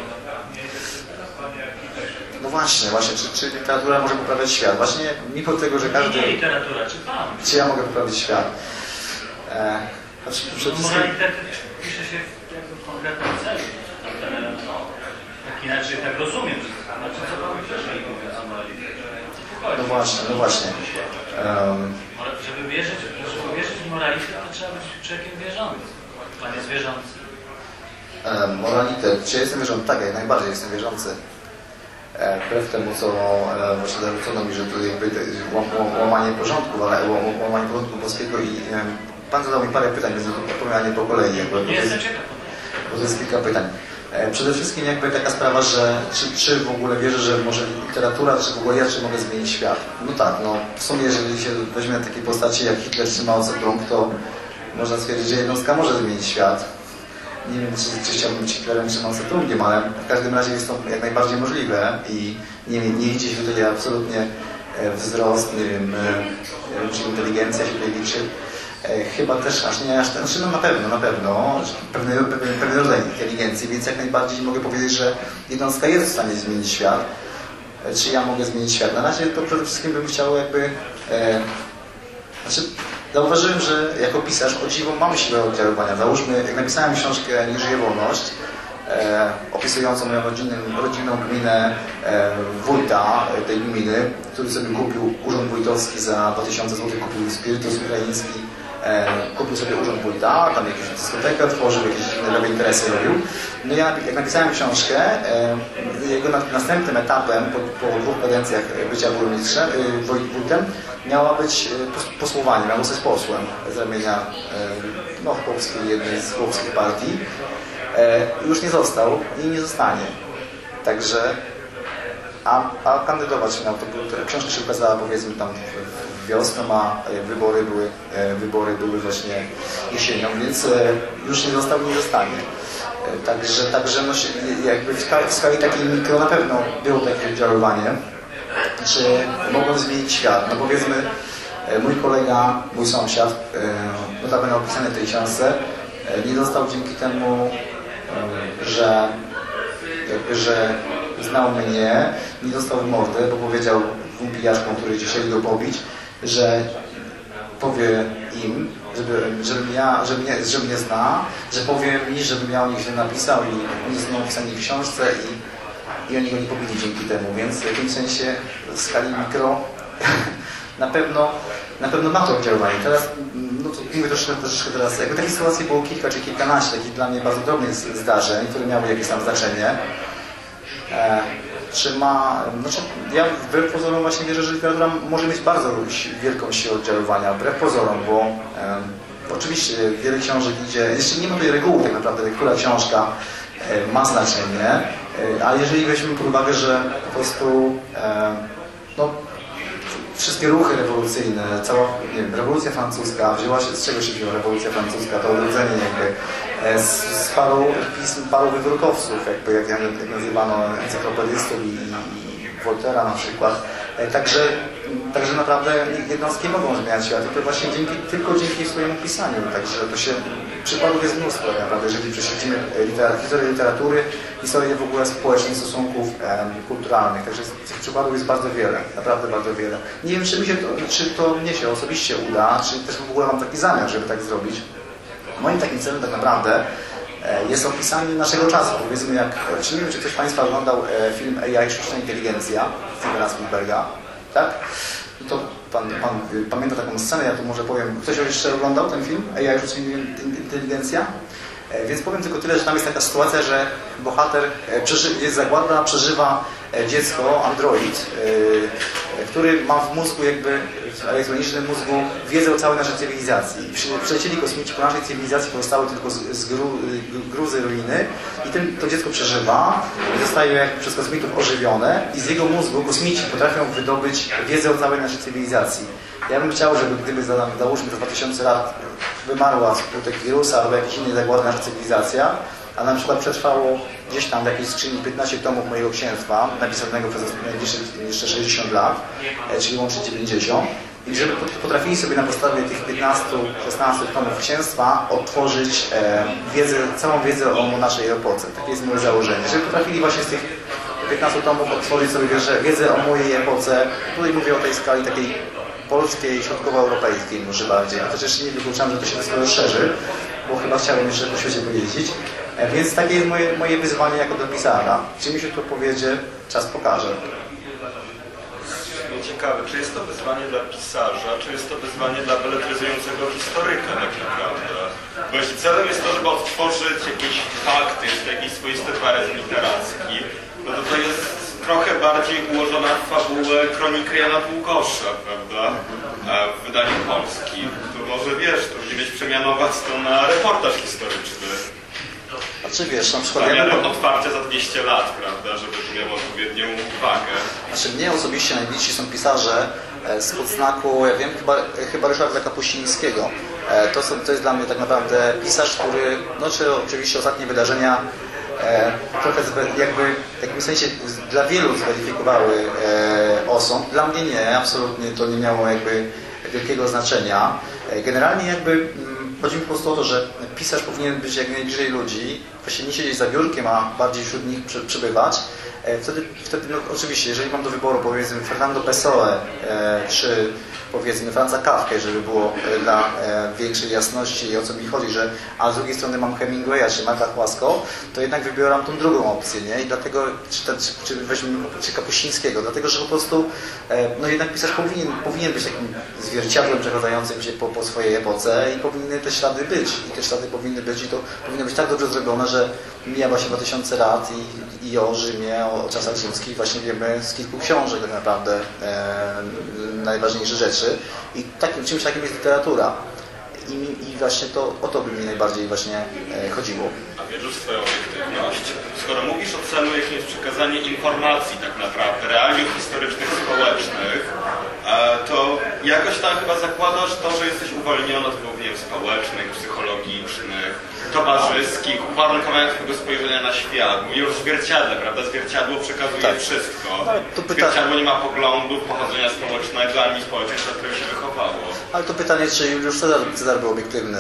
No właśnie, właśnie, czy, czy literatura może poprawiać świat? Właśnie mimo tego, że każdy... Nie literatura, czy Pan? Czy ja mogę poprawić świat? E, znaczy, przede wszystkim... Moralitety pisze się jakby w konkretnym celu. No, tak inaczej tak rozumiem. Znaczy, co Pan wcześniej mówił o moralitecie? Co tu chodzi? No właśnie, no właśnie. Um, Żeby wierzyć, żeby wierzyć w moralitet, to trzeba być człowiekiem wierzącym. Pan jest wierzący. e, moralitet. Czy jestem wierzący? Tak, jak najbardziej jestem wierzący. E, wbrew temu, co e, właśnie zarzucono mi, że to jakby łam, łam, łamanie porządku, ale łam, łamanie porządku polskiego i e, Pan zadał mi parę pytań, więc odpowiadanie po kolei. Jakby, Nie jestem ciekaw. bo to jest kilka pytań. E, przede wszystkim jakby taka sprawa, że czy, czy w ogóle wierzę, że może literatura, czy w ogóle ja, czy mogę zmienić świat? No tak, no w sumie jeżeli się weźmie takiej postaci jak Hitler czy Mao Zedong, to można stwierdzić, że jednostka może zmienić świat. Nie wiem, czy, czy chciałbym być Hitlerem, czy Mao Zedongiem, ale w każdym razie jest to jak najbardziej możliwe i nie, nie idzie się tutaj absolutnie wzrost, nie wiem, czy inteligencja się tutaj liczy. Chyba też aż nie aż ten, znaczy no na pewno, na pewno, pewny, pewny, pewny rodzaj inteligencji, więc jak najbardziej mogę powiedzieć, że jednostka jest w stanie zmienić świat. Czy ja mogę zmienić świat? Na razie to przede wszystkim bym chciał jakby... E, znaczy, zauważyłem, że jako pisarz o dziwo mamy siłę oddziaływania. Załóżmy, jak napisałem książkę Nie żyje wolność, e, opisującą moją rodzinę, rodzinną gminę e, wójta tej gminy, który sobie kupił urząd wójtowski za dwa tysiące złotych, kupił spirytus ukraiński, e, kupił sobie urząd wójta, tam jakąś dyskotekę otworzył, jakieś dziwne lewe interesy robił. No ja jak napisałem książkę, e, jego na, następnym etapem po, po dwóch kadencjach bycia burmistrzem, e, wójtem, miała być posłowanie, miał zostać posłem z ramienia no, chłopskiej, jednej z chłopskich partii. E, już nie został i nie zostanie. Także, a, a kandydować miał, to był, książka się ukazała powiedzmy tam wiosną, a wybory były, e, wybory były właśnie jesienią, więc e, już nie został i nie zostanie. E, także także no, jakby w skali, w skali takiej mikro na pewno było takie oddziaływanie. Czy mogłem zmienić świat? No powiedzmy, mój kolega, mój sąsiad, notabene opisany w tej książce, nie dostał dzięki temu, że jakby, że znał mnie, nie dostał w mordę, bo powiedział dwóm pijaczkom, którzy chcieli go pobić, że powie im, żeby, żeby, ja, żeby, mnie, żeby mnie zna, że powie mi, żebym ja o nich źle napisał i oni są napisani w książce i i oni go nie pobili dzięki temu, więc w jakimś sensie w skali mikro na pewno na pewno ma to oddziaływanie. Teraz, no to mówię troszeczkę, troszeczkę teraz, jakby takich sytuacji było kilka czy kilkanaście takich dla mnie bardzo drobnych zdarzeń, które miały jakieś tam znaczenie. E, czy ma, znaczy ja wbrew pozorom właśnie wierzę, że literatura może mieć bardzo wielką siłę oddziaływania, wbrew pozorom, bo e, oczywiście wiele książek idzie, jeszcze nie ma tej reguły tak naprawdę, która książka e, ma znaczenie. Ale jeżeli weźmiemy pod uwagę, że po prostu no, wszystkie ruchy rewolucyjne, cała nie wiem, rewolucja francuska, wzięła się, z czego się wzięła rewolucja francuska, to odrodzenie jakby z, z paru pism, paru wywrótowców, jakby jak, jak nazywano encyklopedystów i, i Voltera na przykład. Także, także naprawdę jednostki mogą zmieniać świat, tylko właśnie dzięki, tylko dzięki swojemu pisaniu. Także to się przykładów jest mnóstwo tak naprawdę, jeżeli prześledzimy literat, historię literatury, historię w ogóle społecznych stosunków em, kulturalnych. Także tych przykładów jest bardzo wiele, naprawdę bardzo wiele. Nie wiem, czy mi się to, czy to mnie się osobiście uda, czy też w ogóle mam taki zamiar, żeby tak zrobić. Moim takim celem tak naprawdę jest opisanie naszego czasu. Powiedzmy jak, czy nie wiem, czy ktoś z Państwa oglądał film A I Sztuczna Inteligencja Stevena Spielberga, tak? No to pan, pan pamięta taką scenę, ja tu może powiem, ktoś jeszcze oglądał ten film A I Sztuczna Inteligencja? Więc powiem tylko tyle, że tam jest taka sytuacja, że bohater jest zagłada, przeżywa dziecko, android, który ma w mózgu jakby, w elektronicznym mózgu wiedzę o całej naszej cywilizacji. Przylecieli kosmici po naszej cywilizacji, pozostały tylko z, z gru, gruzy, ruiny i ten, to dziecko przeżywa, zostaje jak przez kosmitów ożywione i z jego mózgu kosmici potrafią wydobyć wiedzę o całej naszej cywilizacji. Ja bym chciał, żeby gdyby za, załóżmy za dwa tysiące lat wymarła skutek wirusa albo jakiejś innej zagłady nasza cywilizacja, a na przykład przetrwało gdzieś tam w jakiejś skrzyni piętnaście tomów mojego księstwa, napisanego przez najbliższe jeszcze sześćdziesiąt lat, czyli łącznie dziewięćdziesiąt, i żeby potrafili sobie na podstawie tych piętnastu szesnastu tomów księstwa otworzyć e, wiedzę, całą wiedzę o naszej epoce. Takie jest moje założenie. Żeby potrafili właśnie z tych piętnastu tomów otworzyć sobie wiedzę o mojej epoce. Tutaj mówię o tej skali takiej polskiej, środkowoeuropejskiej może bardziej. Chociaż jeszcze nie wykluczam, że to się wszystko rozszerzy, bo chyba chciałem jeszcze po świecie pojeździć. Więc takie jest moje, moje wyzwanie jako do pisarza. Czy mi się to powiedzie, czas pokaże. Ciekawe, czy jest to wyzwanie dla pisarza, czy jest to wyzwanie dla beletryzującego historyka tak naprawdę? Bo jeśli celem jest to, żeby odtworzyć jakieś fakty, jest to jakiś swoisty parez literacki, no to to jest trochę bardziej ułożona w fabułę kroniki Jana Długosza, prawda? W wydaniu polskim. To może wiesz, to gdzieś przemianować to na reportaż historyczny. A czy wiesz, na przykład... Ja bym... otwarcie za dwieście lat, prawda, żeby to miało odpowiednią uwagę. Znaczy mnie osobiście najbliżsi są pisarze spod znaku, ja wiem, chyba, chyba Ryszarda Kapuścińskiego. To, są, to jest dla mnie tak naprawdę pisarz, który, no czy oczywiście ostatnie wydarzenia e, trochę jakby w jakimś sensie dla wielu zweryfikowały e, osąd. Dla mnie nie, absolutnie to nie miało jakby wielkiego znaczenia. E, generalnie jakby chodzi mi po prostu o to, że pisarz powinien być jak najbliżej ludzi, właśnie nie siedzieć za biurkiem, a bardziej wśród nich przebywać. Wtedy, wtedy no, oczywiście, jeżeli mam do wyboru powiedzmy Fernando Pessoa e, czy powiedzmy Franza Kafkę, żeby było e, dla e, większej jasności o co mi chodzi, że a z drugiej strony mam Hemingwaya czy Marka Chłasko, to jednak wybieram tą drugą opcję, nie? I dlatego, czy, czy, czy weźmiemy czy Kapuścińskiego, dlatego, że po prostu e, no jednak pisarz powinien, powinien być takim zwierciadłem przechodzącym się po, po swojej epoce i powinny te ślady być. I te ślady powinny być i to powinno być tak dobrze zrobione, że mija właśnie dwa tysiące lat i, i o Rzymie, o, o czasach rzymskich właśnie wiemy z kilku książek tak naprawdę e, najważniejsze rzeczy. I takim, czymś takim jest literatura. I, I właśnie to, o to by mi najbardziej właśnie e, chodziło. A wierzysz w swoją obiektywność? Skoro mówisz o celu, jakim jest przekazanie informacji tak naprawdę, realiów historycznych, społecznych, e, to jakoś tam chyba zakładasz to, że jesteś uwolniony od wyłównień społecznych, psychologicznych, towarzyskich, uwarunkowanych twojego spojrzenia na świat. Mówię o zwierciadle, prawda? Zwierciadło przekazuje tak wszystko. To pyta... Zwierciadło nie ma poglądów, pochodzenia społecznego, ani społeczeństwa, które się wychowało. Ale to pytanie, czy Juliusz Cezar, Cezar był obiektywny?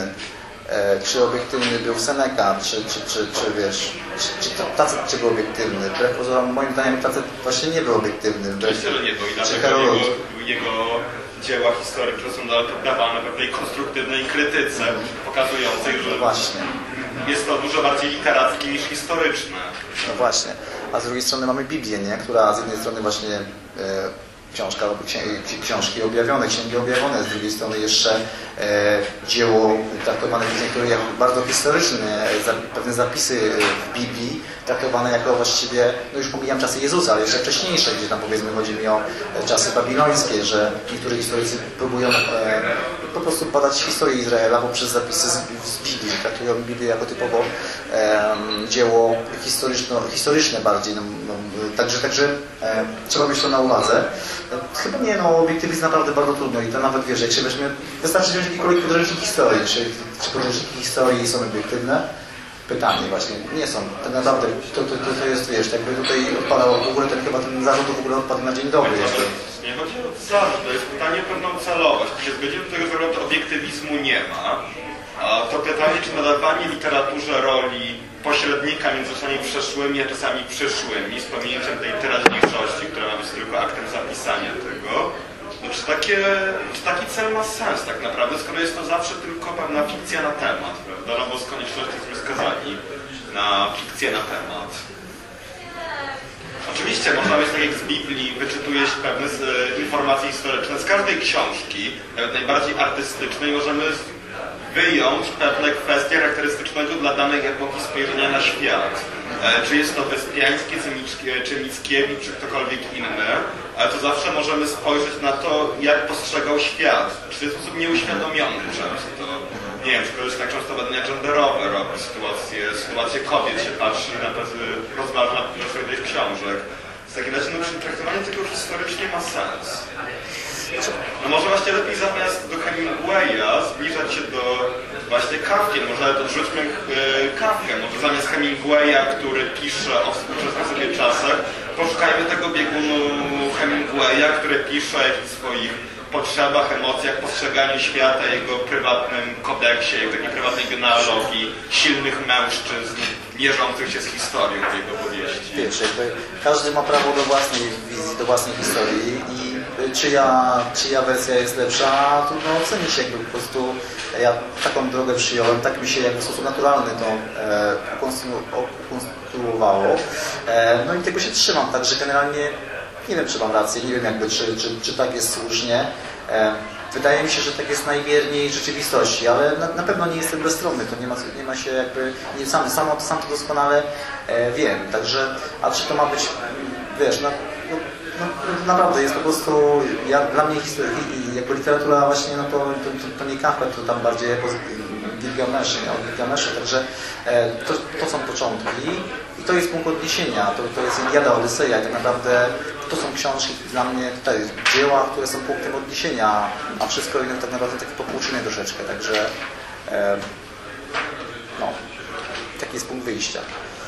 E, czy obiektywny był Seneca? Czy, czy, czy, czy wiesz, czy, czy Tacet czy był obiektywny? Wbrew pozorom, moim zdaniem Tacet właśnie nie był obiektywny. Myślę, że nie był. I dlatego jego, jego dzieła historyczne są poddawane pewnej konstruktywnej krytyce, pokazującej, że no właśnie. Jest to dużo bardziej literackie niż historyczne. No właśnie. A z drugiej strony mamy Biblię, nie? Która z jednej strony właśnie e, książka, książki objawione, księgi objawione, z drugiej strony jeszcze e, dzieło traktowane w niektórych jako bardzo historyczne, za, pewne zapisy w Biblii traktowane jako właściwie, no już pomijam czasy Jezusa, ale jeszcze wcześniejsze, gdzie tam powiedzmy chodzi mi o czasy babilońskie, że niektórzy historycy próbują e, po prostu badać historię Izraela poprzez zapisy z, z Biblii, traktują Biblię jako typowo um, dzieło historyczno, historyczne bardziej. No, no, także także e, trzeba mieć to na uwadze. Chyba nie, no obiektywizm naprawdę bardzo trudno i to nawet wiesz, jak się weźmie, wystarczy wziąć jakikolwiek podręcznik historii, czy, czy podręczniki historii są obiektywne? Pytanie właśnie, nie są. Tak naprawdę to, to, to, to jest, wiesz, jakby tutaj odpadał w ogóle ten chyba ten zarzut w ogóle odpadł na dzień dobry jeszcze. Nie chodzi o zarzut, to jest pytanie o pewną celowość. Czy się zgodzimy do tego, że obiektywizmu nie ma? A to pytanie, czy nadawanie literaturze roli pośrednika między czasami przeszłymi a czasami przyszłymi, z pominięciem tej teraźniejszości, która ma być tylko aktem zapisania tego, no czy, takie, czy taki cel ma sens tak naprawdę, skoro jest to zawsze tylko pewna fikcja na temat, prawda? No bo z konieczności jesteśmy skazani na fikcję na temat. Oczywiście można mieć, tak jak z Biblii, wyczytujesz pewne z, e, informacje historyczne. Z każdej książki, nawet najbardziej artystycznej, możemy wyjąć pewne kwestie charakterystycznego dla danej epoki spojrzenia na świat. E, czy jest to Wyspiańskie, czy Mickiewicz, czy ktokolwiek inny, ale to zawsze możemy spojrzeć na to, jak postrzegał świat. Czy w sposób nieuświadomiony często. Nie wiem, czy ktoś tak często badania genderowe robi, sytuacje, sytuacje kobiet się patrzy, na rozważa na swoich książek. W takim razie, no, traktowanie tego historycznie ma sens. No może właśnie lepiej zamiast do Hemingwaya zbliżać się do właśnie Kafki. Może odrzućmy yy, Kafkę. Może zamiast Hemingwaya, który pisze o współczesnych sobie czasach, poszukajmy tego biegunu Hemingwaya, który pisze o jakichś swoich potrzebach, emocjach, postrzeganiu świata, jego prywatnym kodeksie, jego takiej prywatnej genealogii silnych mężczyzn mierzących się z historią w jego powieści. Wiesz, jakby każdy ma prawo do własnej wizji, do własnej historii i czyja, czyja wersja jest lepsza, trudno ocenić, jakby po prostu ja taką drogę przyjąłem, tak mi się jakby w sposób naturalny to e, ukonstruowało. E, no i tego się trzymam, także generalnie nie wiem, czy mam rację, nie wiem jakby, czy, czy, czy tak jest słusznie. E, wydaje mi się, że tak jest najwierniej rzeczywistości, ale na, na pewno nie jestem bezstronny, to nie ma, nie ma się jakby, nie, sam, sam, sam to doskonale e, wiem, także, a czy to ma być, wiesz, no, no, no naprawdę jest po prostu, ja, dla mnie historia, jako literatura właśnie, no to, to, to, to nie Kafka, to tam bardziej jako Gilgamesze, nie? O Gilgamesze, także e, to, to są początki i to jest punkt odniesienia, to, to jest Iliada, Odyseja i tak naprawdę to są książki dla mnie, tutaj dzieła, które są punktem odniesienia, a wszystko inne tak naprawdę takie popłuczyny troszeczkę, także e, no, taki jest punkt wyjścia.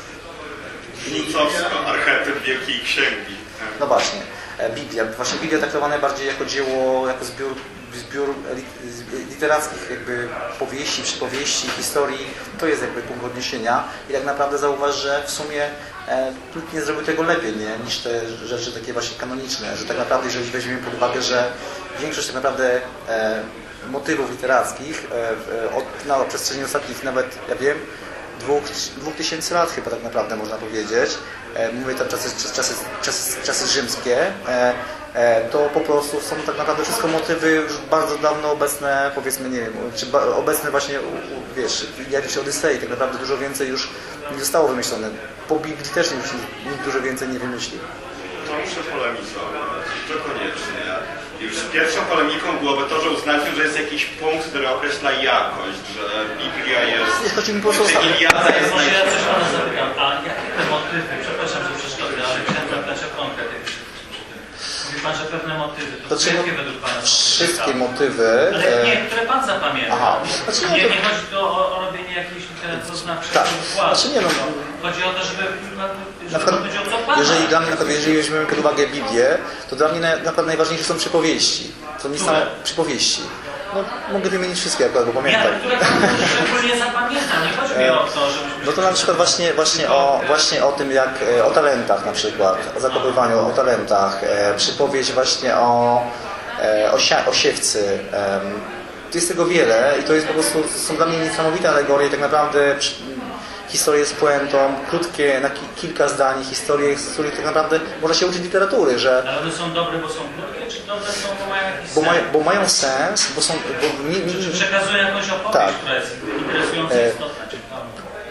Szulcowsko, archetyp Wielkiej Księgi. No właśnie, Biblia, właśnie Biblia traktowana bardziej jako dzieło, jako zbiór, zbiór literackich jakby powieści, przypowieści, historii, to jest jakby punkt odniesienia i tak naprawdę zauważ, że w sumie e, nikt nie zrobił tego lepiej, nie, niż te rzeczy takie właśnie kanoniczne, że tak naprawdę jeżeli weźmiemy pod uwagę, że większość tak naprawdę e, motywów literackich e, od, na przestrzeni ostatnich nawet, ja wiem, Dwóch, dwóch tysięcy lat chyba tak naprawdę można powiedzieć. E, mówię tam czasy, czasy, czasy, czasy rzymskie. E, e, to po prostu są tak naprawdę wszystko motywy już bardzo dawno obecne, powiedzmy, nie wiem, czy ba, obecne właśnie, u, u, wiesz, jakieś Odysei, tak naprawdę dużo więcej już nie zostało wymyślone. Po Biblii też już nikt dużo więcej nie wymyślił. To muszę polemizować, to koniecznie. Już pierwszą polemiką byłoby to, że uznaliśmy, że jest jakiś punkt, który określa jakość, że Biblia jest... Nie, chodzi mi po prostu że Iliada jest... Może ja coś pana zapytam, a jakie te motywy, przepraszam, że przeszkodzę, ale chciałem zapytać o konkret. Mówi pan, że pewne motywy, to, to jakie według pana wszystkie motywy... Ale nie, które pan zapamięta. Aha. Znaczy, nie, nie, to... nie chodzi tu o, o robienie jakiejś literaturoznawczej tak. wkładu. Znaczy nie, no... Chodzi o to, żeby... Na przykład, jeżeli dla mnie, na przykład, jeżeli weźmiemy pod uwagę Biblię, to dla mnie na, na przykład najważniejsze są przypowieści. To nie same przypowieści. No, mogę wymienić wszystkie akurat, bo pamiętam. Ja, które pan szczególnie zapamiętam, nie chodzi mi o to, żebyśmy... No to na przykład właśnie, właśnie, o, właśnie o tym, jak o talentach na przykład, o zakopywaniu, o talentach, e, przypowieść właśnie o, e, o, sia, o siewcy. E, to jest tego wiele i to jest po prostu, są dla mnie niesamowite alegorie, tak naprawdę przy, historie z puentą, krótkie, na ki kilka zdań, historie, z których tak naprawdę można się uczyć literatury, że... Ale one są dobre, bo są krótkie, czy dobre są, bo mają jakiś bo sens? mają, bo mają sens, bo są... Bo, mi, mi, Czy przekazują jakąś opowieść, tak. która jest interesująca, E, istotna, ciekawa?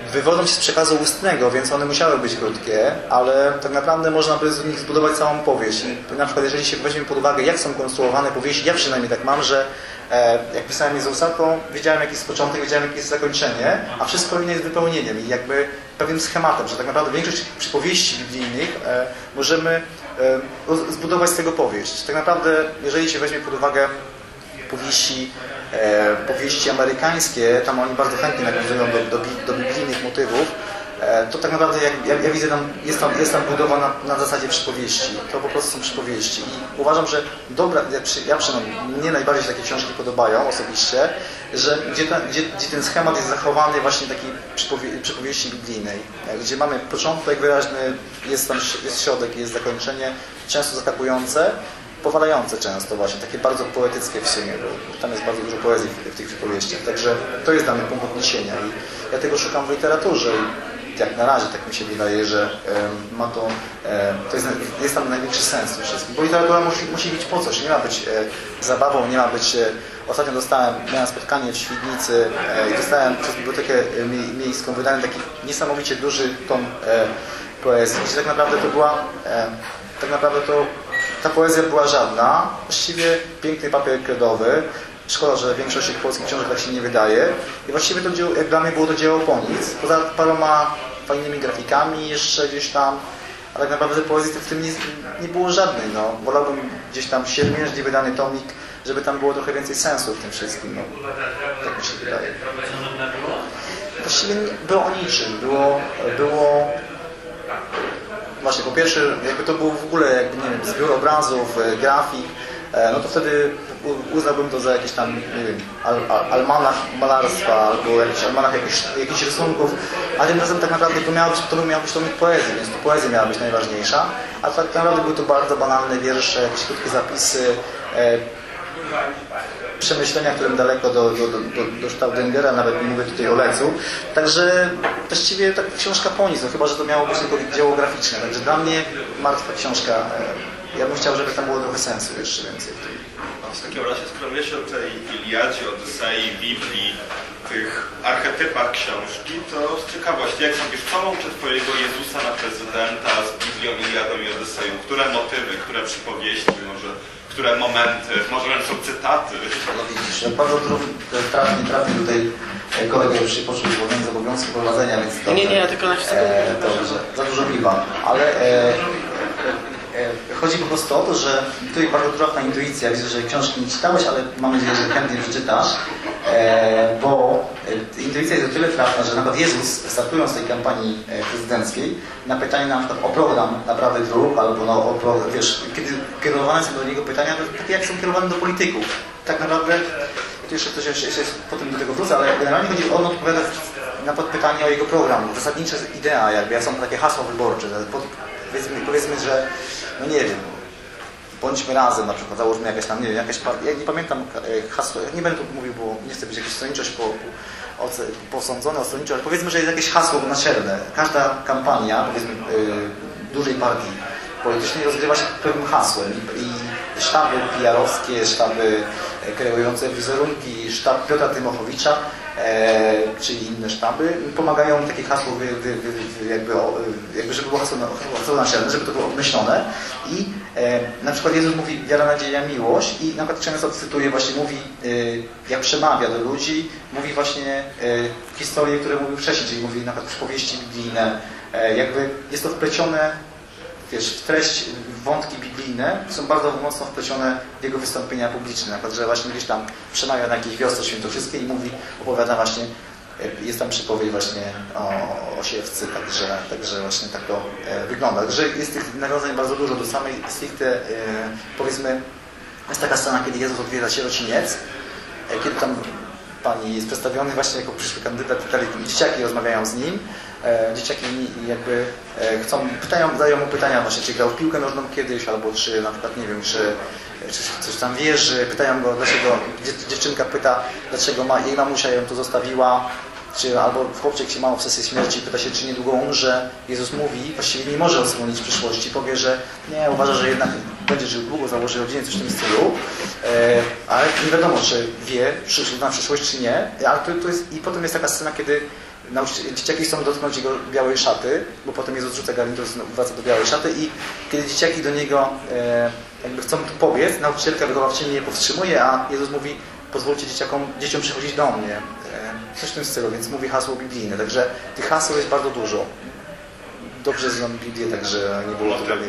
wywodzą się z przekazu ustnego, więc one musiały być krótkie, ale tak naprawdę można by z nich zbudować całą powieść. I na przykład jeżeli się weźmiemy pod uwagę, jak są konstruowane powieści, ja przynajmniej tak mam, że e, jak pisałem Jezusa, to wiedziałem jaki jest początek, wiedziałem jakie jest zakończenie, a wszystko inne jest wypełnieniem i jakby pewnym schematem, że tak naprawdę większość przypowieści biblijnych e, możemy e, zbudować z tego powieść. Tak naprawdę, jeżeli się weźmie pod uwagę powieści, e, powieści amerykańskie, tam oni bardzo chętnie nawiązują do, do, do biblijnych motywów, e, to tak naprawdę jak, ja, ja widzę tam jest, tam, jest tam budowa na, na zasadzie przypowieści. To po prostu są przypowieści. I uważam, że dobra, ja, przy, ja przynajmniej, mnie najbardziej się takie książki podobają osobiście, że gdzie, ta, gdzie, gdzie ten schemat jest zachowany właśnie takiej przypowie, przypowieści biblijnej, gdzie mamy początek wyraźny, jest tam jest środek, jest zakończenie, często zaskakujące, powalające często właśnie, takie bardzo poetyckie w sumie, bo tam jest bardzo dużo poezji w, w tych przypowieściach, także to jest dla mnie punkt odniesienia i ja tego szukam w literaturze i jak na razie tak mi się wydaje, że e, ma to, e, to jest, jest tam największy sens w tym wszystkim, bo literatura musi, musi być po coś, nie ma być e, zabawą, nie ma być, e, ostatnio dostałem, miałem spotkanie w Świdnicy e, i dostałem przez bibliotekę e, miejską, wydany taki niesamowicie duży tom e, poezji, gdzie tak naprawdę to była, e, tak naprawdę to ta poezja była żadna, właściwie piękny papier kredowy. Szkoda, że większość polskich książek tak się nie wydaje. I właściwie to dzieło, jak dla mnie było to dzieło po nic. Poza paroma fajnymi grafikami jeszcze gdzieś tam, ale tak naprawdę poezji w tym nie, nie było żadnej. No. Wolałbym gdzieś tam siermiężnie wydany tomik, żeby tam było trochę więcej sensu w tym wszystkim. No. Tak mi się wydaje. Właściwie było o niczym. Było... było Właśnie, po pierwsze, jakby to było w ogóle, jakby, nie wiem, zbiór obrazów, grafik, no to wtedy uznałbym to za jakiś tam, nie wiem, al, al, almanach malarstwa, albo jakiś almanach jakichś, jakichś rysunków, a tym razem tak naprawdę to miało być, to miał być tomik poezji, więc to poezja miała być najważniejsza, a tak naprawdę były to bardzo banalne wiersze, jakieś krótkie zapisy, e, przemyślenia, którym daleko do, do, do, do Staudingera, nawet nie mówię tutaj o Lecu. Także właściwie ta książka po nic, no, chyba że to miało być tylko dzieło graficzne. Także dla mnie martwa książka. Ja bym chciał, żeby tam było trochę sensu jeszcze więcej. W takim razie, skoro wiesz o tej Iliadzie, Odysei, Biblii, tych archetypach książki, to z ciekawości, jak sądzisz, co łączy twojego Jezusa na prezydenta z Biblią, Iliadą i Odyseją? Które motywy, które przypowieści, może które momenty, może są cytaty? No widzisz, ja bardzo trafnie trafił tutaj kolega już się poczuł zwolniony z obowiązku prowadzenia, więc dobrze. Nie, nie, ja tylko na sekundę. E, dobrze, za dużo piwa, ale e, e, chodzi po prostu o to, że tutaj bardzo trafna intuicja. Widzę, że książki nie czytałeś, ale mam nadzieję, że chętnie przeczytasz, e, bo e, intuicja jest o tyle trafna, że nawet Jezus, startując z tej kampanii prezydenckiej, na pytanie na przykład o program Naprawy Dróg, albo no, o program, wiesz, kiedy kierowane są do niego pytania, to takie jak są kierowane do polityków. Tak naprawdę, to jeszcze coś jeszcze, jeszcze potem do tego wrócę, ale generalnie chodzi o on odpowiada na podpytanie o jego program. Zasadnicza idea, jakby, jak są takie hasła wyborcze. Pod, powiedzmy, powiedzmy, że no nie wiem, bądźmy razem, na przykład założmy jakaś tam, nie wiem, jakaś, ja nie pamiętam hasła, nie będę tu mówił, bo nie chcę być jakaś stronniczość po, po, posądzony o stronniczość, ale powiedzmy, że jest jakieś hasło naczelne. Każda kampania, powiedzmy, yy, dużej partii politycznej rozgrywa się pewnym hasłem i, i sztaby P R-owskie, sztaby kreujące wizerunki, sztab Piotra Tymochowicza, e, czyli inne sztaby, pomagają takie hasło, wy, wy, wy, jakby, jakby, żeby było hasło, hasło naczelne, żeby to było obmyślone. I e, na przykład Jezus mówi wiara, nadzieja, miłość i na przykład często cytuje, właśnie mówi, e, jak przemawia do ludzi, mówi właśnie e, historie, które mówił wcześniej, czyli mówi na przykład przypowieści biblijne, e, jakby jest to wplecione, wiesz, w treść, w wątki biblijne są bardzo mocno wplecione w jego wystąpienia publiczne. Na przykład, że właśnie gdzieś tam przemawia na jakiejś wiosce świętokrzyskiej i mówi, opowiada właśnie, jest tam przypowieść właśnie o, o siewcy, także, także właśnie tak to e, wygląda. Także jest tych nawiązań bardzo dużo do samej stricte, e, powiedzmy, jest taka scena, kiedy Jezus odwiedza sierociniec, e, kiedy tam pani jest przedstawiony właśnie jako przyszły kandydat, dzieciaki rozmawiają z nim. E, dzieciaki jakby e, chcą, pytają, zadają mu pytania właśnie, czy grał w piłkę nożną kiedyś, albo czy na przykład, nie wiem, czy, czy coś tam wierzy. Pytają go, dlaczego, dziewczynka pyta, dlaczego ma, jej mamusia ją tu zostawiła, czy albo chłopczyk się ma obsesję śmierci, pyta się, czy niedługo umrze. Jezus mówi, właściwie nie może odsłonić przyszłości, powie, że nie, uważa, że jednak będzie żył długo, założy rodzinę, coś w tym stylu, e, ale nie wiadomo, czy wie, czy na przyszłość, czy nie. Ale to, to jest, i potem jest taka scena, kiedy nauczyciel, dzieciaki chcą dotknąć jego białej szaty, bo potem Jezus rzuca garnitur, wraca do białej szaty i kiedy dzieciaki do niego e, jakby chcą pobiec, nauczycielka wychowawczyni nie powstrzymuje, a Jezus mówi, pozwólcie dzieciakom, dzieciom przychodzić do mnie. E, coś w tym stylu, więc mówi hasło biblijne. Także tych haseł jest bardzo dużo. Dobrze znam Biblię, także nie było to prawie.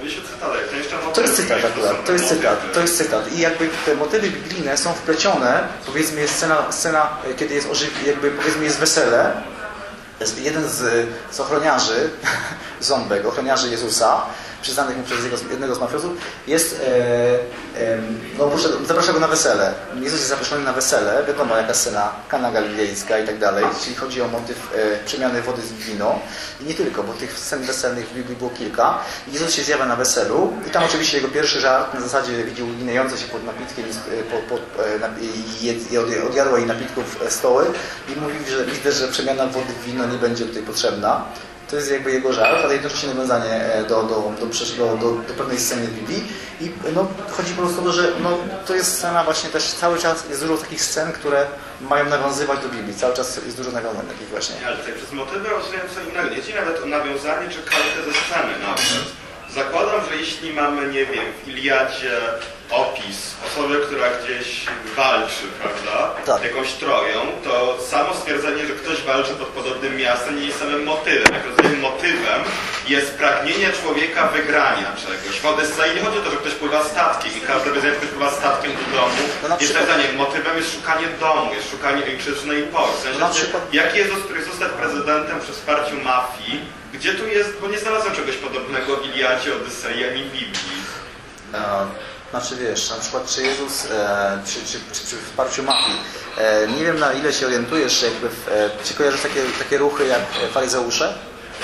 To jest cytat akurat, to jest cytat, to jest cytat. I jakby te motywy biblijne są wplecione, powiedzmy jest scena, scena kiedy jest ożyw, jakby powiedzmy jest wesele. Jeden z, z ochroniarzy, Ząbek, ochroniarzy Jezusa, przyznanych mu przez jego, jednego z mafiozów, jest, e, e, no, zaprasza go na wesele. Jezus jest zaproszony na wesele, wiadomo jaka scena, Kana Galilejska i tak dalej, czyli chodzi o motyw e, przemiany wody w wino. I nie tylko, bo tych scen weselnych w Biblii było kilka. Jezus się zjawia na weselu i tam oczywiście jego pierwszy żart na zasadzie widział ginające się pod napitkiem i, pod, pod, i, i odjadła jej napitków stoły i mówi, że widzę, że przemiana wody w wino nie będzie tutaj potrzebna. To jest jakby jego żart, ale jednocześnie nawiązanie do, do, do, do, do, do pewnej sceny w Biblii. I no, chodzi po prostu o to, że no, to jest scena właśnie też cały czas, jest dużo takich scen, które mają nawiązywać do Biblii. Cały czas jest dużo nawiązań takich właśnie. Ale tutaj przez motywy rozumiem co innego. Nie chodzi nawet o nawiązanie czy kartę ze sceny nawet. Zakładam, że jeśli mamy, nie wiem, w Iliadzie opis osoby, która gdzieś walczy, prawda, tak. jakąś Troją, to samo stwierdzenie, że ktoś walczy pod podobnym miastem nie jest samym motywem. Jak rozumiem, motywem jest pragnienie człowieka wygrania czegoś. W Odysei nie chodzi o to, że ktoś pływa statkiem i każdy wie, że ktoś pływa statkiem do domu. No jest przykład... tak, motywem jest szukanie domu, jest szukanie ojczyzny i Polski. W sensie, no przykład... jak Jezus, który został prezydentem przy wsparciu mafii, gdzie tu jest, bo nie znalazłem czegoś podobnego w Iliadzie, Odysei ani w Biblii. E, znaczy wiesz, na przykład czy Jezus e, czy, czy, czy przy wsparciu mafii, e, nie wiem na ile się orientujesz, jakby w, e, czy kojarzysz takie, takie ruchy jak faryzeusze?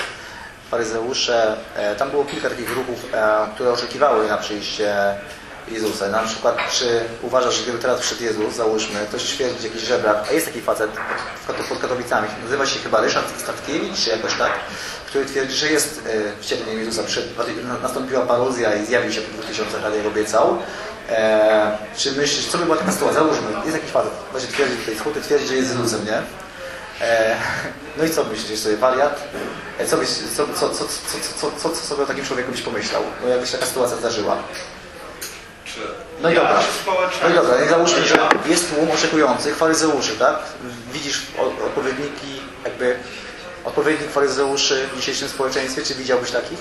Faryzeusze, e, tam było kilka takich ruchów, e, które oczekiwały na przyjście Jezusa. Na przykład, czy uważasz, że gdyby teraz przyszedł Jezus, załóżmy, ktoś twierdzi jakiś żebrak, a jest taki facet pod Katowicami, nazywa się chyba Ryszard Statkiewicz, czy jakoś tak, który twierdzi, że jest wcieleniem Jezusa, nastąpiła paruzja i zjawił się po dwóch tysiącach lat, jak obiecał. E, czy myślisz, co by była taka sytuacja? Załóżmy, jest jakiś facet, właśnie twierdzi tutaj schód, twierdzi, że jest Jezusem, nie? E, no i co myślisz sobie, wariat? E, co, byś, co, co, co, co, co, co, co sobie o takim człowieku byś pomyślał? No jakbyś taka sytuacja zdarzyła? No i ja, dobra, no i dobra, i załóżmy, ja. że jest tłum oczekujących faryzeuszy, tak? Widzisz odpowiedniki, jakby odpowiednik faryzeuszy w dzisiejszym społeczeństwie, czy widziałbyś takich?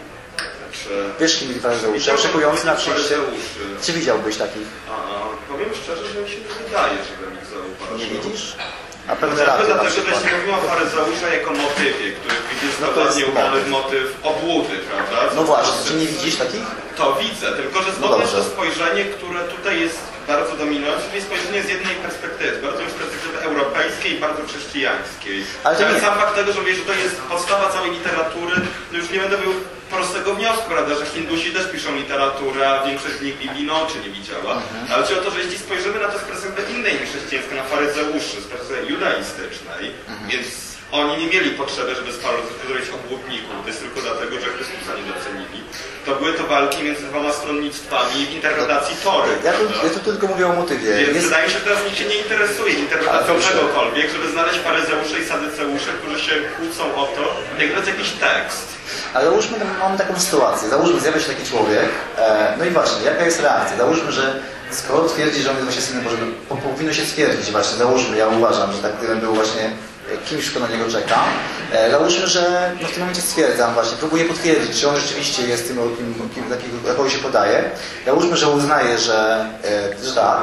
Czy... Wiesz, kim byli faryzeusze, oczekujący na przyjście, czy widziałbyś takich? A, powiem szczerze, że mi się nie wydaje, żebym ich zauważył. Nie widzisz? A pewne rady na Dlatego, przykład. że się mówiło o faryzeusza jako motywie, który jest No to dokładnie jest ubrany motyw. w motyw obłudy, prawda? No właśnie, czy nie widzisz takich? To widzę, tylko że No znowu jest dobrze. to spojrzenie, które tutaj jest bardzo dominujące, czyli spojrzenie z jednej perspektywy, bardzo już z perspektywy europejskiej i bardzo chrześcijańskiej. Ale to Ale nie... sam fakt tego, że wiesz, że to jest podstawa całej literatury, no już nie będę był prostego wniosku, prawda, że Hindusi też piszą literaturę, a większość z nich Biblii no oczy nie widziała. Mhm. Ale chodzi o to, że jeśli spojrzymy na to z perspektywy innej niż chrześcijańskiej, na faryzeuszy, z perspektywy judaistycznej, mhm. więc oni nie mieli potrzeby, żeby zrobić obłudników, to jest tylko dlatego, że Chrystusa nie docenili. To były to walki między dwoma stronnictwami w interpretacji Tory. Ja tu, ja tu tylko mówię o motywie. Więc jest... wydaje mi się, że teraz nikt się nie interesuje interpretacją czegokolwiek, żeby znaleźć faryzeusze i sadyceusze, którzy się kłócą o to, jak dać jakiś tekst. Ale załóżmy, mamy taką sytuację. Załóżmy, zjawia się taki człowiek. E, no i właśnie, jaka jest reakcja? Załóżmy, że skoro twierdzi, że on jest właśnie synem Bożym, po, powinno się stwierdzić właśnie, załóżmy, ja uważam, że tak gdybym był właśnie kimś, kto na niego czeka. E, załóżmy, że no w tym momencie stwierdzam właśnie, próbuję potwierdzić, czy on rzeczywiście jest tym, kim, kim, kim, jakiego się podaje. Załóżmy, że uznaje, że, e, że tak.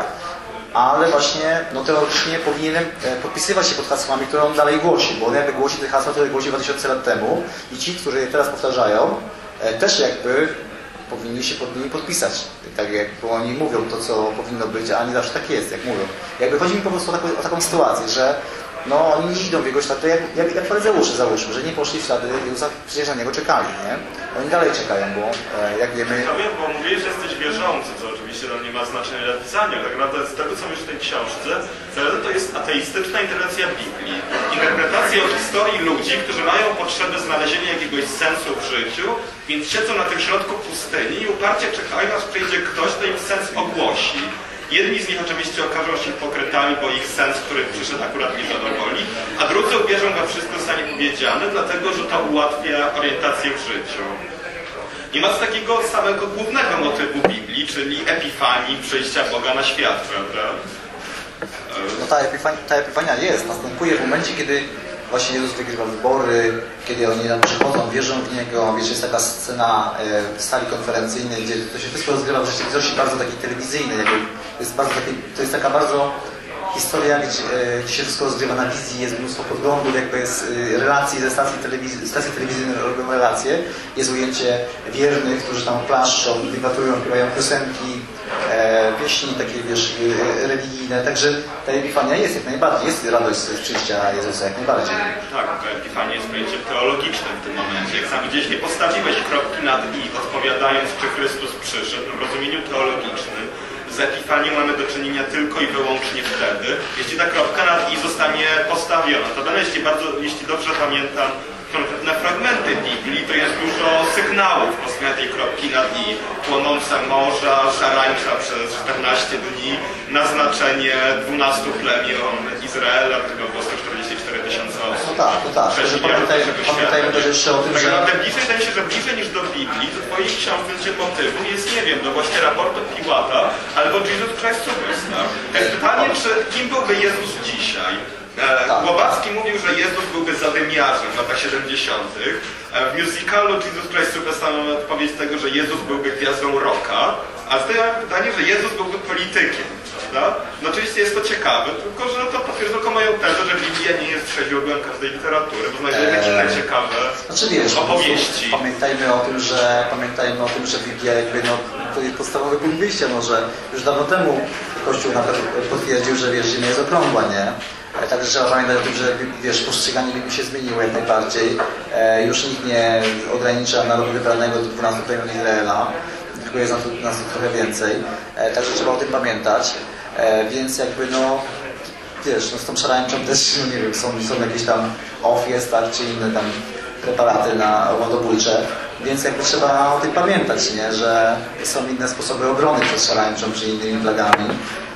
Ale właśnie, no teoretycznie powinienem podpisywać się pod hasłami, które on dalej głosi, bo on jakby głosi te hasła, które głosił dwa tysiące lat temu i ci, którzy je teraz powtarzają, też jakby powinni się pod nimi podpisać. Tak jak bo oni mówią to, co powinno być, a nie zawsze tak jest, jak mówią. Jakby chodzi mi po prostu o taką, o taką sytuację, że no oni nie idą w jego ślady, jak, jak, jak faryzeusze załóżmy, że nie poszli w ślady Jezusa, przecież na niego czekali, nie? Oni dalej czekają, bo e, jak wiemy... Ja wiem, bo mówiłeś, że jesteś wierzący, co oczywiście tam nie ma znaczenia dla pisania. Tak naprawdę z tego, co mówisz w tej książce, to jest ateistyczna interpretacja Biblii. Interpretacja o historii ludzi, którzy mają potrzebę znalezienia jakiegoś sensu w życiu, więc siedzą na tym środku pustyni i uparcie czekają, aż przyjdzie ktoś, kto im sens ogłosi. Jedni z nich oczywiście okażą się hipokrytami, kobietami, bo ich sens, który przyszedł, akurat nie zadowoli, a drudzy uwierzą we wszystko zostanie powiedziane, dlatego że to ułatwia orientację w życiu. Nie ma takiego samego głównego motywu Biblii, czyli epifanii, przyjścia Boga na świat, prawda? No ta epifania, ta epifania jest, następuje w momencie, kiedy właśnie Jezus wygrywa wybory, kiedy oni tam przychodzą, wierzą w Niego. Wiesz, jest taka scena w sali konferencyjnej, gdzie to się wszystko rozgrywa w rzeczywistości bardzo takiej telewizyjnej. Jakby jest bardzo taki, to jest taka bardzo historia, gdzie, gdzie się wszystko rozgrywa na wizji, jest mnóstwo podglądów, jakby jest relacji ze stacji telewizyjnej, stacji telewizyjnej robią relacje, jest ujęcie wiernych, którzy tam klaszczą, debatują, śpiewają piosenki, e, pieśni takie, wiesz, religijne, także ta epifania jest jak najbardziej, jest radość z przyjścia Jezusa jak najbardziej. Tak, ta epifania jest pojęciem teologicznym w tym momencie. Jak sam gdzieś nie postawiłeś kropki nad i, odpowiadając, czy Chrystus przyszedł, w rozumieniu teologicznym, z epifanią mamy do czynienia tylko i wyłącznie wtedy, jeśli ta kropka nad i zostanie postawiona. To będę, jeśli, bardzo, jeśli dobrze pamiętam konkretne fragmenty Biblii, to jest dużo sygnałów postawienia tej kropki nad i. Płonące morza, szarańcza przez czternaście dni, naznaczenie dwunastu plemion Izraela, którego było sto czterdzieści cztery tysiące osób. No tak, no tak. Że pamiętajmy, pamiętajmy też jeszcze o tym, tak, że... Tak, bliżej, wydaje mi się, że bliżej niż do Biblii, do twojej książki motywu jest, nie wiem, do właśnie raportu Piłata albo Jesus Christ Superstar. Jest pytanie, czy kim byłby Jezus dzisiaj? Tak. Głowacki mówił, że Jezus byłby zadymiarzem w latach siedemdziesiątych. W musicalu Jesus Christ Superstar mamy odpowiedź tego, że Jezus byłby gwiazdą rocka, a tutaj mamy pytanie, że Jezus byłby politykiem. Prawda? No oczywiście jest to ciekawe, tylko że to potwierdza tylko moją tezę, że Biblia nie jest źródłem każdej literatury, bo znajdujemy eee, inne ciekawe znaczy, wiesz, opowieści. Pamiętajmy o tym, że pamiętajmy o tym, że Biblia jakby no, to jest podstawowy punkt wyjścia, no, że już dawno temu Kościół nawet potwierdził, że wiesz, Ziemia jest okrągła, nie? Także trzeba pamiętać o tym, że wiesz, postrzeganie Biblii się zmieniło jak najbardziej. E, już nikt nie ogranicza narodu wybranego do dwunastu plemion Izraela, tylko jest nas tu trochę więcej. E, także trzeba o tym pamiętać. E, więc jakby no, wiesz, no z tą szarańczą też, no nie wiem, są, są jakieś tam ofies, tak, czy inne tam preparaty na łodobójcze. Więc jakby trzeba o tym pamiętać, nie? Że są inne sposoby obrony przed szarańczą, czy innymi plagami.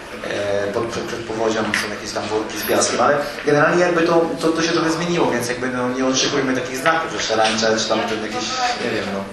Pod, przed, przed powodzią są jakieś tam worki z piaskiem, ale generalnie jakby to, to, to się trochę zmieniło, więc jakby no, nie oczekujmy takich znaków, że szarańcza, czy tam ten jakiś, nie wiem, no.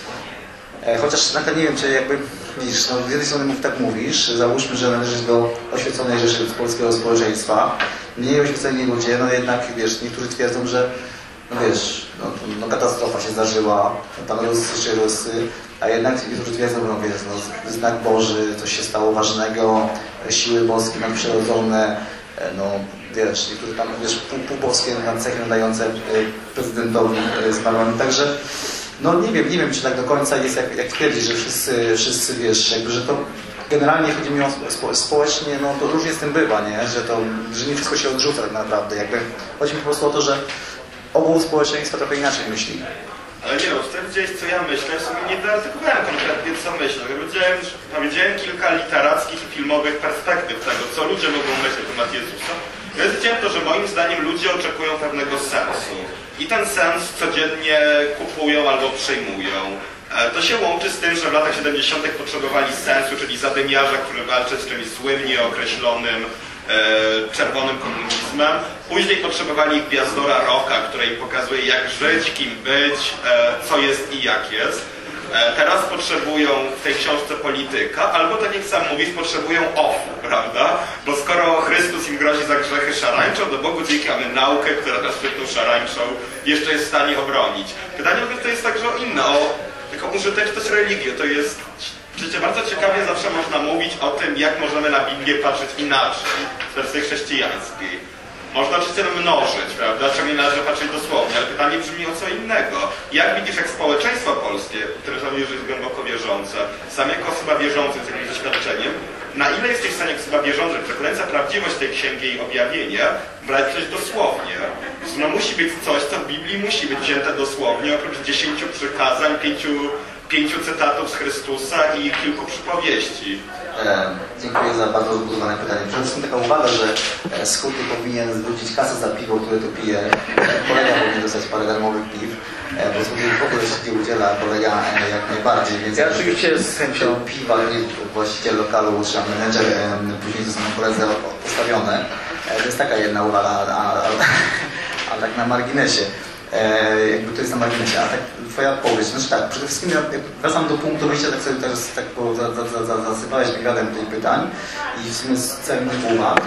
E, chociaż na nie wiem, czy jakby, widzisz, no, z jednej strony tak mówisz, załóżmy, że należysz do oświeconej rzeszy polskiego społeczeństwa, mniej oświeceni ludzie, no jednak, wiesz, niektórzy twierdzą, że no wiesz, no, no katastrofa się zdarzyła, tam Rusy czy Rusy, a jednak niektórzy twierdzą, no wiesz, no, znak Boży, coś się stało ważnego, siły boskie nadprzyrodzone, no wiesz, niektórzy tam, wiesz, pół, pół boskie cechy nadające prezydentowi zmarłemu, także no nie wiem, nie wiem, czy tak do końca jest, jak, jak twierdzisz, że wszyscy, wszyscy, wiesz, jakby, że to generalnie chodzi mi o spo, społecznie, no to różnie z tym bywa, nie, że to, że nie wszystko się odrzuca tak naprawdę, jakby chodzi mi po prostu o to, że ogół społeczeństwa trochę inaczej myśli. Ale nie no, wtedy widziałeś, co ja myślę, w sumie nie wyartykowałem konkretnie, co myślę. Powiedziałem, powiedziałem kilka literackich i filmowych perspektyw tego, co ludzie mogą myśleć na temat Jezusa. Ja powiedziałem to, że moim zdaniem ludzie oczekują pewnego sensu. I ten sens codziennie kupują albo przyjmują. To się łączy z tym, że w latach siedemdziesiątych potrzebowali sensu, czyli zadymiarza, który walczy z czymś złym, nieokreślonym, czerwonym komunizmem. Później potrzebowali gwiazdora rocka, który im pokazuje, jak żyć, kim być, co jest i jak jest. Teraz potrzebują w tej książce polityka, albo tak jak sam mówisz, potrzebują ofu, prawda? Bo skoro Chrystus im grozi za grzechy szarańczą, to Bogu dzięki mamy naukę, która nas przed tą szarańczą jeszcze jest w stanie obronić. Pytanie to jest także o inne, o taką użyteczność religii. To jest Przecież bardzo ciekawie zawsze można mówić o tym, jak możemy na Biblię patrzeć inaczej, z wersji chrześcijańskiej. Można oczywiście mnożyć, prawda, czemu nie należy patrzeć dosłownie, ale pytanie brzmi o co innego. Jak widzisz, jak społeczeństwo polskie, które żołnierzy jest głęboko wierzące, sam jako osoba wierząca z jakimś doświadczeniem, na ile jesteś w stanie jako osoba wierząca, przekonająca prawdziwość tej księgi i objawienia, brać coś dosłownie? No musi być coś, co w Biblii musi być wzięte dosłownie, oprócz dziesięciu przykazań, pięciu pięciu cytatów z Chrystusa i kilku przypowieści. E, dziękuję za bardzo zbudowane pytanie. Przede wszystkim taka uwaga, że e, Skuty powinien zwrócić kasę za piwo, które tu pije. Kolega powinien dostać parę darmowych piw, e, bo Skuty w ogóle się nie udziela, kolega e, jak najbardziej. Więc ja oczywiście z chęcią piwa, właściciel lokalu, czy menedżer, e, później zostaną koledzy przedstawione. To jest taka jedna uwaga, a, a, a, a tak na marginesie. E, jakby to jest na marginesie, a tak twoja odpowiedź. Znaczy tak, przede wszystkim ja wracam do punktu wyjścia, tak sobie teraz tak bo za, za, za, za, zasypałeś mi gradem tych pytań i w sumie z całym uwag.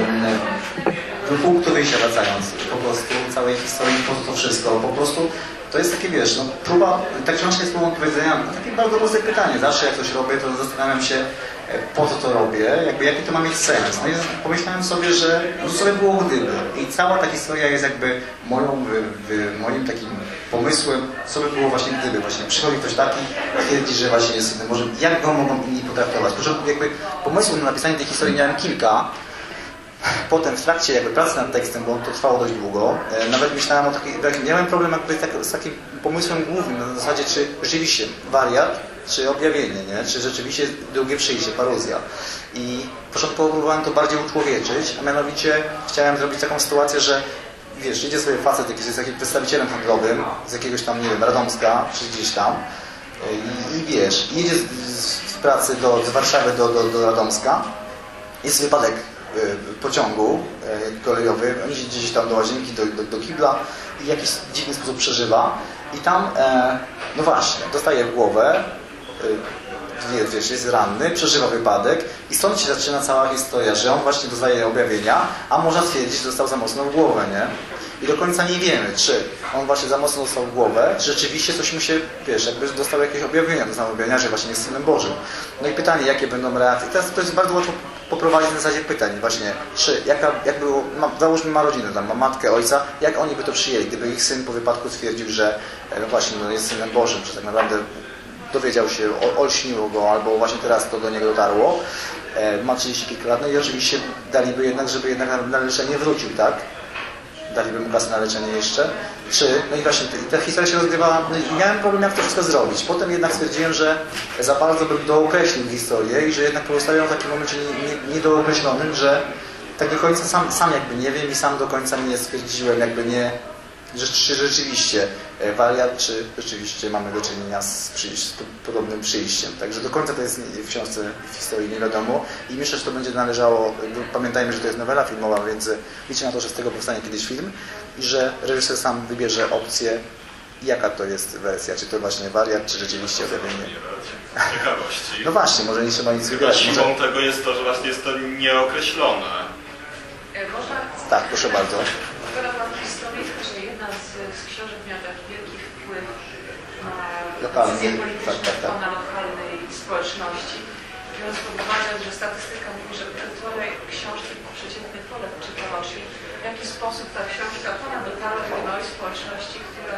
E, do punktu wyjścia wracając, po prostu całej historii, po to wszystko, po prostu to jest takie, wiesz, no próba, ta książka jest próbą odpowiedzenia na takie bardzo proste pytanie. Zawsze jak coś robię, to zastanawiam się, po co to robię, jakby jaki to ma mieć sens. No i pomyślałem sobie, że no sobie było gdyby. I cała ta historia jest jakby moją, wy, wy, moim takim pomysłem, co by było właśnie gdyby. Właśnie przychodzi ktoś taki, twierdzi, że właśnie jest synem. Może jak go mogą inni potraktować? Bo jakby pomysłu na napisanie tej historii miałem kilka. Potem w trakcie jakby pracy nad tekstem, bo to trwało dość długo, e, nawet myślałem o takiej, miałem problem jakby tak, z takim pomysłem głównym na zasadzie, czy rzeczywiście wariat, czy objawienie, nie? Czy rzeczywiście drugie przyjście, paruzja. I początkowo próbowałem to bardziej uczłowieczyć, a mianowicie chciałem zrobić taką sytuację, że wiesz, idzie sobie facet, jakiś jest takim przedstawicielem handlowym z jakiegoś tam, nie wiem, Radomska, czy gdzieś tam i, i wiesz, jedzie z, z pracy do, z Warszawy do, do, do Radomska, jest wypadek pociągu kolejowy, on idzie gdzieś tam do łazienki, do, do, do kibla i w jakiś dziwny sposób przeżywa i tam, e, no właśnie, dostaje w głowę, e, wiesz, jest ranny, przeżywa wypadek i stąd się zaczyna cała historia, że on właśnie dostaje objawienia, a można stwierdzić, że dostał za mocno w głowę, nie? I do końca nie wiemy, czy on właśnie za mocno dostał w głowę, czy rzeczywiście coś mu się, wiesz, jakby dostał jakieś objawienia, dostał objawienia, że właśnie jest Synem Bożym. No i pytanie, jakie będą reakcje. Teraz to jest bardzo łatwo poprowadzić na zasadzie pytań właśnie, czy, jaka, jak było, ma, załóżmy ma rodzinę, tam ma matkę, ojca, jak oni by to przyjęli, gdyby ich syn po wypadku stwierdził, że no właśnie no, jest Synem Bożym, że tak naprawdę dowiedział się, o, olśniło go, albo właśnie teraz to do niego dotarło, e, ma trzydzieści kilka lat, no i oczywiście daliby jednak, żeby jednak na leczenie wrócił, tak? Daliby mu kasę na leczenie jeszcze, czy, no i właśnie ta historia się rozgrywa, no i miałem problem, jak to wszystko zrobić. Potem jednak stwierdziłem, że za bardzo bym dookreślił historię i że jednak pozostawiam w takim momencie niedookreślonym, że tak do końca sam, sam jakby nie wiem i sam do końca nie stwierdziłem, jakby nie, że czy rzeczywiście wariat, czy rzeczywiście mamy do czynienia z, przyjść, z podobnym przyjściem. Także do końca to jest w książce, w historii nie wiadomo i myślę, że to będzie należało, pamiętajmy, że to jest nowela filmowa, więc liczę na to, że z tego powstanie kiedyś film i że reżyser sam wybierze opcję, jaka to jest wersja, czy to właśnie wariat, czy rzeczywiście objawienie. Ciekawości. No właśnie, może nie trzeba nic wybierać. Siłą może... tego jest to, że właśnie jest to nieokreślone. Można... Tak, proszę bardzo. Opowiada Pan historię, że jedna z, z książek miała taki wielki wpływ na lokalny, decyzje polityczne tak, tak, tak. na lokalnej społeczności. Biorąc pod uwagę, że statystyka mówi, że ewentualnie książki przeciętny Polak czytała, czyli w jaki sposób ta książka Pana dotarła do małej społeczności, która...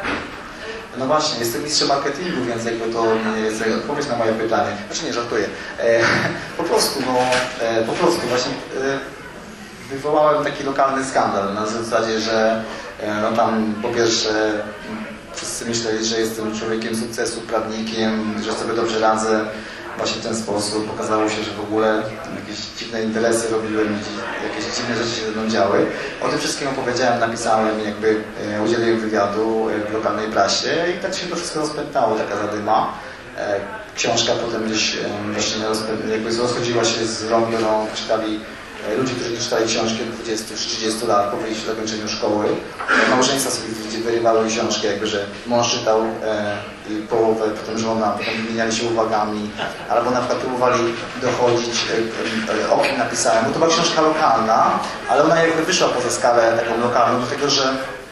No właśnie, jestem mistrzem marketingu, więc jakby to nie jest odpowiedź na moje pytanie. Znaczy nie, żartuję. E, po prostu, no, e, po prostu właśnie e, wywołałem taki lokalny skandal na zasadzie, że e, no tam po pierwsze wszyscy myśleli, że jestem człowiekiem sukcesu, prawnikiem, że sobie dobrze radzę właśnie w ten sposób. Okazało się, że w ogóle jakieś dziwne interesy robiłem, jakieś dziwne rzeczy się ze mną działy. O tym wszystkim opowiedziałem, napisałem, jakby e, udzieliłem wywiadu w lokalnej prasie i tak się to wszystko rozpętało, taka zadyma. E, książka potem gdzieś e, właśnie jakby rozchodziła się z rąk do rąk, czytali e, ludzie, którzy nie czytali książki od dwudziestu czy trzydziestu lat po wyjściu zakończeniu szkoły. E, małżeństwa sobie wyrywały książkę, jakby, że mąż czytał e, i połowę, potem żona, potem wymieniali się uwagami, albo na przykład próbowali dochodzić, e, e, o kim napisałem, bo to była książka lokalna, ale ona jakby wyszła poza skalę taką lokalną, dlatego że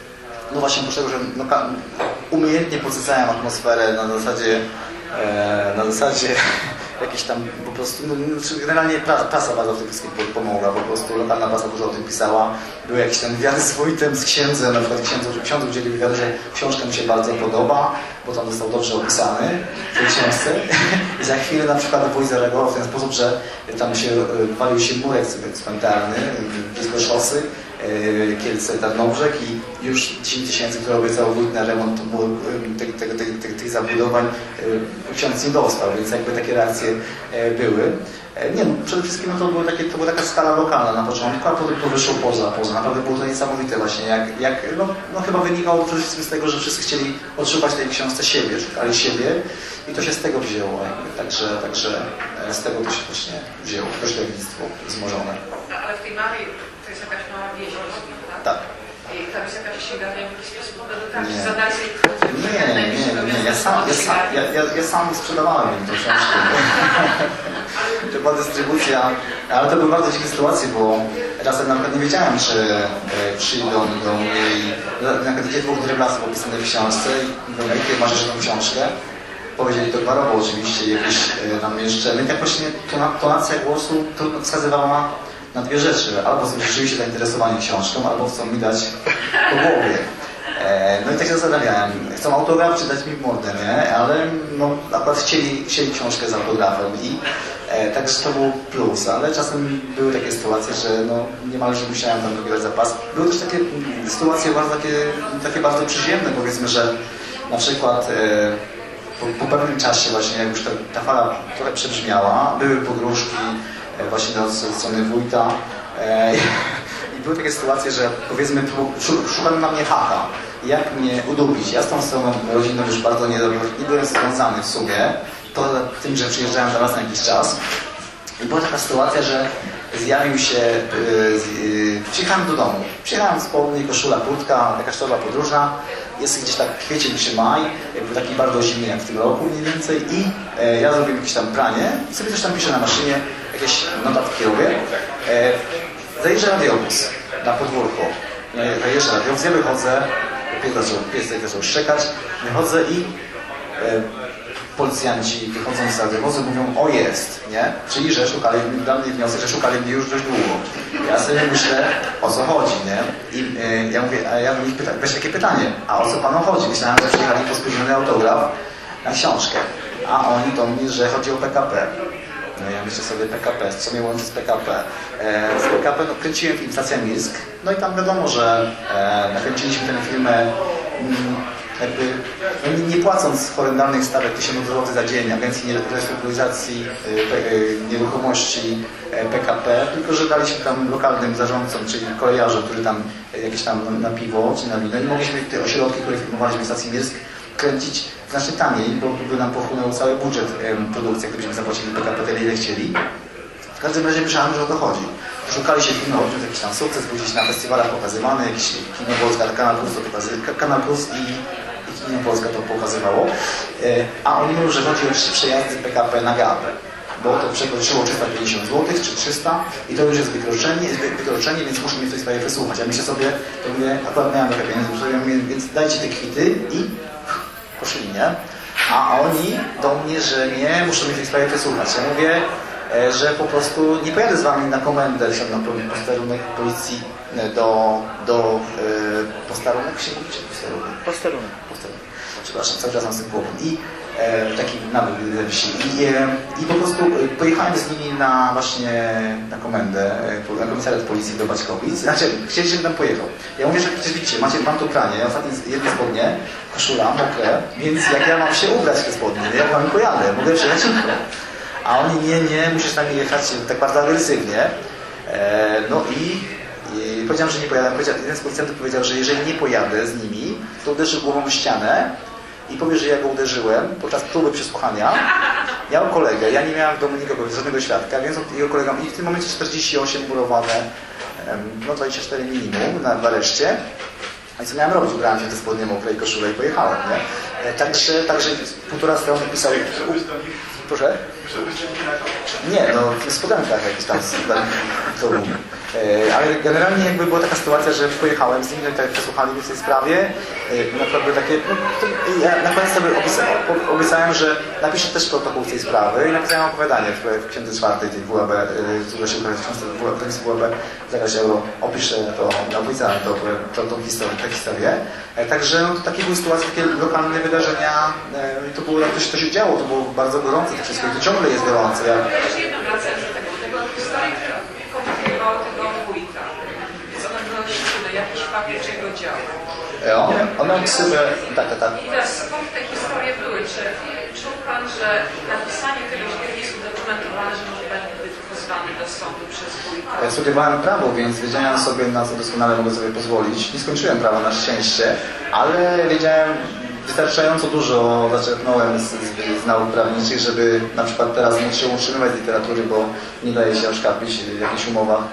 no właśnie oprócz tego, że no, umiejętnie podsycałem atmosferę na zasadzie e, na zasadzie jakieś tam po prostu, no, generalnie prasa bardzo w tym wszystkim pomogła, po prostu lokalna prasa dużo o tym pisała, były jakieś tam wywiady z wójtem, z księdzem, na przykład księdzu, ksiądzu udzielił wywiadu, że książka mi się bardzo podoba, bo tam został dobrze opisany w tej książce i za chwilę na przykład wójt zareagował w ten sposób, że tam się walił się murek cmentarny blisko szosy, Kielce, Tarnobrzeg i już dziesięć tysięcy, które obiecał wójt na remont tych, tych, tych, tych, tych zabudowań, ksiądz nie dostał, więc jakby takie reakcje były. Nie, no, przede wszystkim no, to, było takie, to była taka skala lokalna na początku, a potem to wyszło poza, poza. Naprawdę było to niesamowite właśnie, jak, jak no, no chyba wynikało przede wszystkim z tego, że wszyscy chcieli odszukać tej książce siebie, szukali siebie i to się z tego wzięło jakby. Także, także z tego to się właśnie wzięło, pośrednictwo wzmożone. ale w tej małej to jest jakaś mała wieś, tak? Tak. I tam jest jakaś księgarnia w jakiś sposób dotarć, Nie. zadaj sobie Nie, nie, nie, nie. Ja sam, ja sam, ja, ja, ja sam sprzedawałem im tą książkę. To była dystrybucja, ale to były bardzo dziwne sytuacje, bo czasem nawet nie wiedziałem, czy e, przyjdą do mojej... Na przykład dwóch drewlasów opisanych w książce i mówią, jakie masz jeszcze tą książkę? Powiedzieli to gwarowo oczywiście, jakieś e, tam jeszcze... No i tak właśnie tonacja głosu to wskazywała na dwie rzeczy. Albo są rzeczywiście zainteresowani książką, albo chcą mi dać po głowie. E, no i tak się zastanawiałem. Chcą autograf czy dać mi mordę, nie? Ale no, akurat chcieli, chcieli książkę z autografem i e, także to był plus, ale czasem były takie sytuacje, że no, niemalże musiałem tam wybierać zapas. Były też takie sytuacje bardzo, takie, takie bardzo przyziemne, powiedzmy, że na przykład e, po, po pewnym czasie właśnie, jak już ta, ta fala trochę przebrzmiała, były pogróżki e, właśnie do strony wójta. E, I były takie sytuacje, że powiedzmy szukano na mnie hacha, jak mnie udupić. Ja z tą stroną rodzinną już bardzo nie, nie byłem związany w sumie, poza tym, że przyjeżdżałem do nas na jakiś czas. I była taka sytuacja, że zjawił się, yy, yy, przyjechałem do domu. Przyjechałem spodnie, koszula, kurtka, jakaś torba podróżna. Jest gdzieś tak kwiecień czy maj, jakby taki bardzo zimny jak w tym roku mniej więcej. I e, ja zrobiłem jakieś tam pranie i sobie coś tam piszę na maszynie, jakieś notatki robię. E, zajeżdża radiowóz na podwórku. Zajeżdża radiowóz, ja wychodzę, pies zaczął, pies zaczął szczekać, wychodzę i e, policjanci wychodząc z radiowozu mówią, o jest, nie? Czyli, że szukali, dla mnie wniosek, że szukali mnie już dość długo. Ja sobie myślę, o co chodzi, nie? I e, ja mówię, a ja bym ich pytał, weź takie pytanie, a o co panu chodzi? Myślałem, że przyjechali po spóźniony autograf na książkę, a oni do mnie, że chodzi o P K P. No ja myślę sobie P K P, co mnie łączy z P K P? E, z P K P no, kręciłem film Stacja Mirsk, no i tam wiadomo, że e, nakręciliśmy tę firmę mm, jakby no, nie, nie płacąc horrendalnych stawek tysiąc złotych za dzień Agencji Restrukturyzacji e, e, Nieruchomości e, P K P, tylko że daliśmy tam lokalnym zarządcom, czyli kolejarzom, którzy tam e, jakieś tam na piwo czy na wino i mogliśmy te ośrodki, które firmowaliśmy w Stacji Mirsk, kręcić znacznie taniej, bo by nam pochłonął cały budżet em, produkcji, gdybyśmy zapłacili P K P tyle, ile chcieli. W każdym razie myślałem, że o to chodzi. Szukali się kino, odniósł jakiś tam sukces, był gdzieś na festiwalach pokazywany, jakiś Kino Polska, Kanal Plus, to pokazy, Kanal Plus i, i Kino Polska to pokazywało. E, a oni mówią, że chodzi o trzy przejazdy P K P na gapę, bo to przekroczyło trzysta pięćdziesiąt złotych czy trzysta i to już jest wykroczenie, wykroczenie, więc muszę mnie w tej sprawie wysłuchać. Ja myślę sobie, to mówię, akurat miałem trochę pieniędzy, więc dajcie te kwity i poszli, nie? A oni do mnie, że nie, muszę mnie w tej sprawie wysłuchać. Ja mówię, że po prostu nie pojadę z wami na komendę, na posterunek policji do, do e, posterunek się mówi, czy posterunek? Posterunek. Posterunek. Przepraszam, cały czas mam z tym kłopot. I e, taki nawyk wsi. I, e, I po prostu pojechałem z nimi na właśnie na komendę, na komisariat policji do Baćkowic. Znaczy, chcieli, żebym tam pojechał. Ja mówię, że przecież widzicie, macie, mam tu pranie, ostatnie jedne spodnie, koszula, mokre, więc jak ja mam się ubrać w te spodnie, jak wam pojadę, mogę przyjechać jutro. A oni nie, nie, musisz z nami jechać tak bardzo agresywnie. E, no i, i powiedziałem, że nie pojadę. Powiedział, jeden z policjantów powiedział, że jeżeli nie pojadę z nimi, to uderzy głową w ścianę i powie, że ja go uderzyłem podczas próby przesłuchania. Miał kolegę, ja nie miałem w domu nikogo, żadnego świadka, więc jego kolega i w tym momencie czterdzieści osiem murowane, no dwadzieścia cztery minimum na w areszcie. No i co miałem robić? Ubrałem się te spodnie mokre i koszulę i pojechałem, nie? Także, także półtora strony pisał... Proszę? Nie, no w spodenkach jakiś tam to był. Ale generalnie jakby była taka sytuacja, że pojechałem z nimi, tak przesłuchali mnie w tej sprawie. Naprawdę takie, no, to, ja na koniec sobie opisałem, obiecałem, że napiszę też protokół z tej sprawy i napisałem opowiadanie w, w księdze czwartej tej W A B, która się ukazała w księdze W A B, zaraz euro, opiszę to, obiecałem to, to, tą historię, tę historię. Także no, takie były sytuacje, takie lokalne wydarzenia, to było, jak to się działo, to było bardzo gorące, to wszystko to ciągle jest gorące. Ja... Jeszcze jedną wracając do tego, tego historii, która komentowała tego wójta. Co on miał jakiś papier, czy jego dział. On, on miał ksywę, tak, tak, tak. I teraz skąd te historie były? Czy czuł Pan, że napisanie tego jest udokumentowane, że może Pan być pozwany do sądu przez wójta? Ja studiowałem prawo, więc wiedziałem sobie, na co doskonale mogę sobie pozwolić. Nie skończyłem prawa na szczęście, ale wiedziałem wystarczająco dużo, zaczerpnąłem z, z, z nauk prawniczych, żeby na przykład teraz móc się utrzymywać z literatury, bo nie daje się oszkapić w jakichś umowach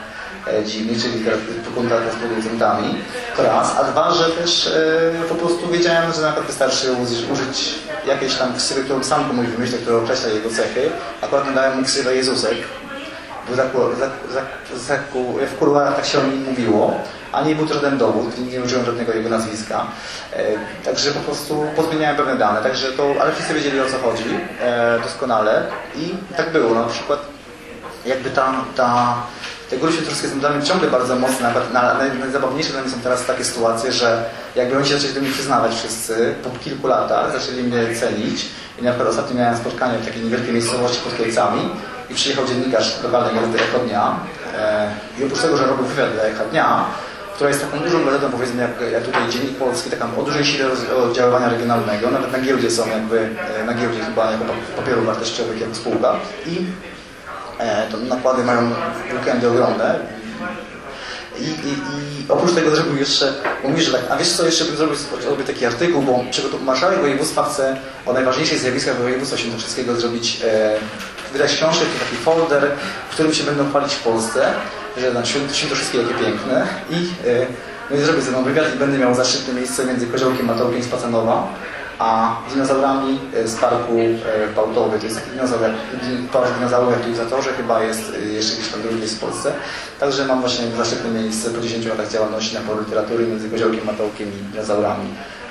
e, dziwni, czyli po kontaktach z producentami, to raz, a dwa, że też e, po prostu wiedziałem, że na przykład wystarczy użyć, użyć jakiejś tam ksywy, którą sam komuś wymyślił, która określa jego cechy. Akurat nadałem mu ksywę Jezusek, bo za, za, za, za, w kuluarach tak się o nim mówiło, a nie był to żaden dowód, nie użyłem żadnego jego nazwiska. E, także po prostu pozmieniałem pewne dane, także to, ale wszyscy wiedzieli, o co chodzi e, doskonale i tak było. Na przykład jakby ta, ta te góry świętokrzyskie są dla mnie ciągle bardzo mocne, na, na, najzabawniejsze dla mnie są teraz takie sytuacje, że jakby oni się zaczęli do mnie przyznawać wszyscy, po kilku latach zaczęli mnie cenić i na przykład ostatnio miałem spotkanie w takiej niewielkiej miejscowości pod Kielcami i przyjechał dziennikarz lokalnej gazety Echo Dnia e, i oprócz tego, że robił wywiad dla Echa Dnia, która jest taką dużą gazetą, powiedzmy, jak, jak tutaj Dziennik Polski, taką o dużej sile oddziaływania regionalnego, nawet na giełdzie są jakby, na giełdzie chyba jako papierów wartościowych jako spółka i e, to nakłady mają weekendy ogromne i, i, i oprócz tego zrobił jeszcze, mówi, że tak, a wiesz co, jeszcze bym zrobił, zrobił taki artykuł, bo marszałek województwa chce o najważniejszych zjawiskach województwa świętokrzyskiego zrobić, e, wydać książkę, to taki folder, w którym się będą chwalić w Polsce, że na świętokrzyskie jakie piękne i e, no i zrobię ze mną wywiad i będę miał zaszczytne miejsce między Koziołkiem Matołkiem z Pacanowa a dinozaurami z parku w Pałtowie. To jest taki dinozaur, park dinozaurów jak tu w Zatorze, chyba jest jeszcze gdzieś tam drugi w Polsce. Także mam właśnie zaszczytne miejsce po dziesięciu latach działalności na polu literatury między Koziołkiem Matołkiem i dinozaurami.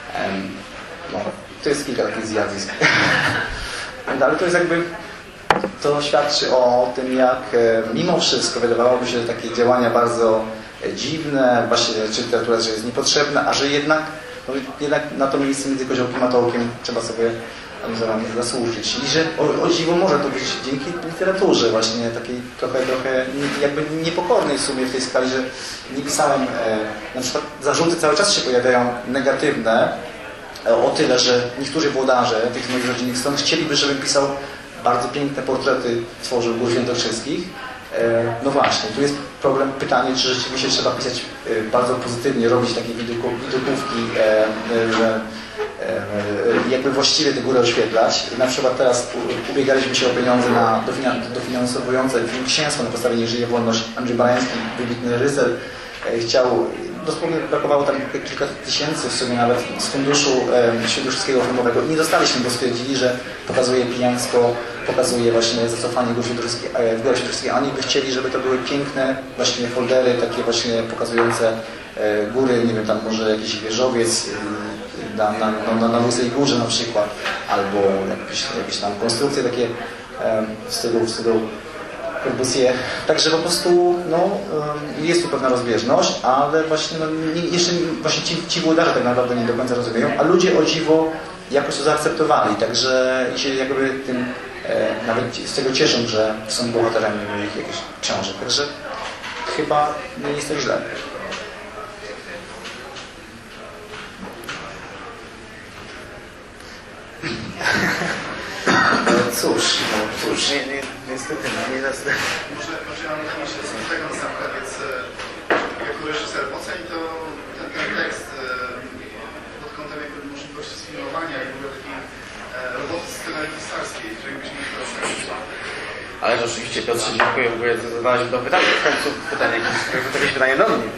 No, to jest kilka takich zjawisk. Ale to jest jakby, to świadczy o tym, jak mimo wszystko wydawałoby się, że takie działania bardzo dziwne, właśnie czy literatura, że jest niepotrzebna, a że jednak No, jednak na to miejsce między Koziołkiem a Matołkiem trzeba sobie zasłużyć. I że o, o dziwo może to być dzięki literaturze właśnie takiej trochę, trochę jakby niepokornej w sumie w tej skali, że nie pisałem, e, na przykład zarzuty cały czas się pojawiają negatywne e, o tyle, że niektórzy włodarze tych moich rodzinnych stron chcieliby, żebym pisał bardzo piękne portrety tworzył gór świętokrzyskich. No właśnie, tu jest problem, pytanie, czy rzeczywiście trzeba pisać bardzo pozytywnie, robić takie widokówki, że jakby właściwie te góry oświetlać. Na przykład teraz ubiegaliśmy się o pieniądze na dofinansowujące film Księstwo na podstawie Nie żyje wolność. Andrzej Barański, wybitny rycer, chciał, dosłownie brakowało tam kilka tysięcy w sumie nawet z funduszu e, świętokrzyskiego filmowego. Nie dostaliśmy, bo stwierdzili, że pokazuje pijaństwo, pokazuje właśnie zacofanie gór świętokrzyskich, e, w górach świętokrzyskich, a oni by chcieli, żeby to były piękne właśnie foldery, takie właśnie pokazujące e, góry, nie wiem, tam może jakiś wieżowiec e, na, na, na, na Łysej Górze na przykład, albo jakieś, jakieś tam konstrukcje takie e, w stylu, w stylu Corbusier. Także po prostu no, jest tu pewna rozbieżność, ale właśnie no, nie, jeszcze właśnie ci, ci włodarze tak naprawdę nie do końca rozumieją, a ludzie o dziwo jakoś to zaakceptowali, także i się jakby tym e, nawet z tego cieszą, że są bohaterami moich jakichś książek. Także chyba nie jest to źle. Cóż, no cóż, nie, nie, niestety nie następnie. Może, może ja mam jeszcze z tego na sam koniec, jako reżyser, oceni to ten, ten tekst pod kątem jakby możliwości sfilmowania, jakby takiej roboty scenariusarskiej, jeżeli byś nie proszę. Ale oczywiście, Piotrze, dziękuję, bo ja zadałeś do pytania, w końcu pytanie, jakieś, jakieś pytanie do mnie.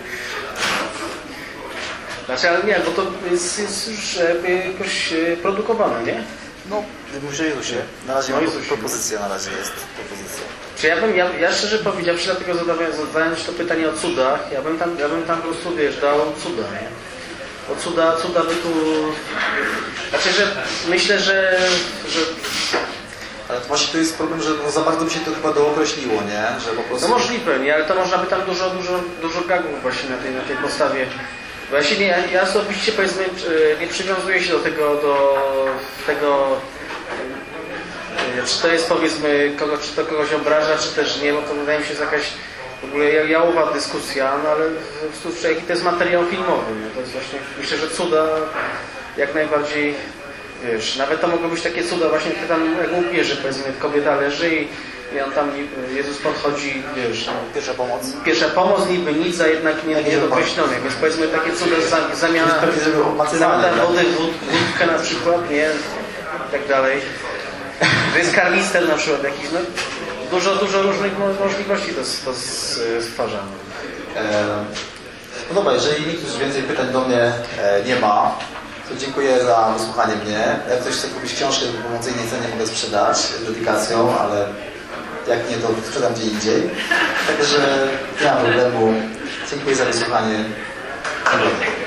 Znaczy, ale nie, bo to jest, jest już jakoś produkowane, nie? No, mówisz o Jezusie. Na razie no, mam Jezusie. propozycja, na razie jest propozycja. Czy ja bym, ja, ja szczerze powiedziawszy, dlatego zadawałem, zadając to pytanie o cudach, ja bym tam, ja bym tam po prostu, wiesz, dał cuda, nie? O cuda, cuda by tu... Znaczy, że myślę, że... że... Ale to właśnie to jest problem, że no za bardzo by się to chyba dookreśliło, nie? Że po prostu... No możliwe, nie? Ale to można by tam dużo, dużo, dużo gagów właśnie na tej, na tej podstawie. Właśnie ja, ja osobiście, powiedzmy, nie przywiązuję się do tego, do tego, czy to jest, powiedzmy, kogo, czy to kogoś obraża, czy też nie, bo to wydaje mi się, jest jakaś w ogóle jałowa dyskusja, no ale po prostu jaki to jest materiał filmowy, nie? To jest właśnie, myślę, że cuda jak najbardziej, wiesz, nawet to mogą być takie cuda, właśnie ty tam jak łupieży, powiedzmy, kobieta leży i i on tam, Jezus podchodzi, wiesz, no, Pierwsza pomoc. Pierwsza pomoc, niby nic, a jednak nie, nie dokreślone. Więc powiedzmy takie cuda, zamiana, zamiana wody, wódkę na przykład, nie? I tak dalej. To jest karnister na przykład jakiś, no dużo, dużo różnych mo- możliwości do, do stwarzania. E, no dobra, jeżeli nikt już więcej pytań do mnie e, nie ma, to dziękuję za wysłuchanie mnie. Jak ktoś chce kupić książkę w promocyjnej cenie, mogę sprzedać z dedykacją, ale jak nie, to sprzedam gdzie indziej. Także nie ma problemu. Dziękuję za wysłuchanie.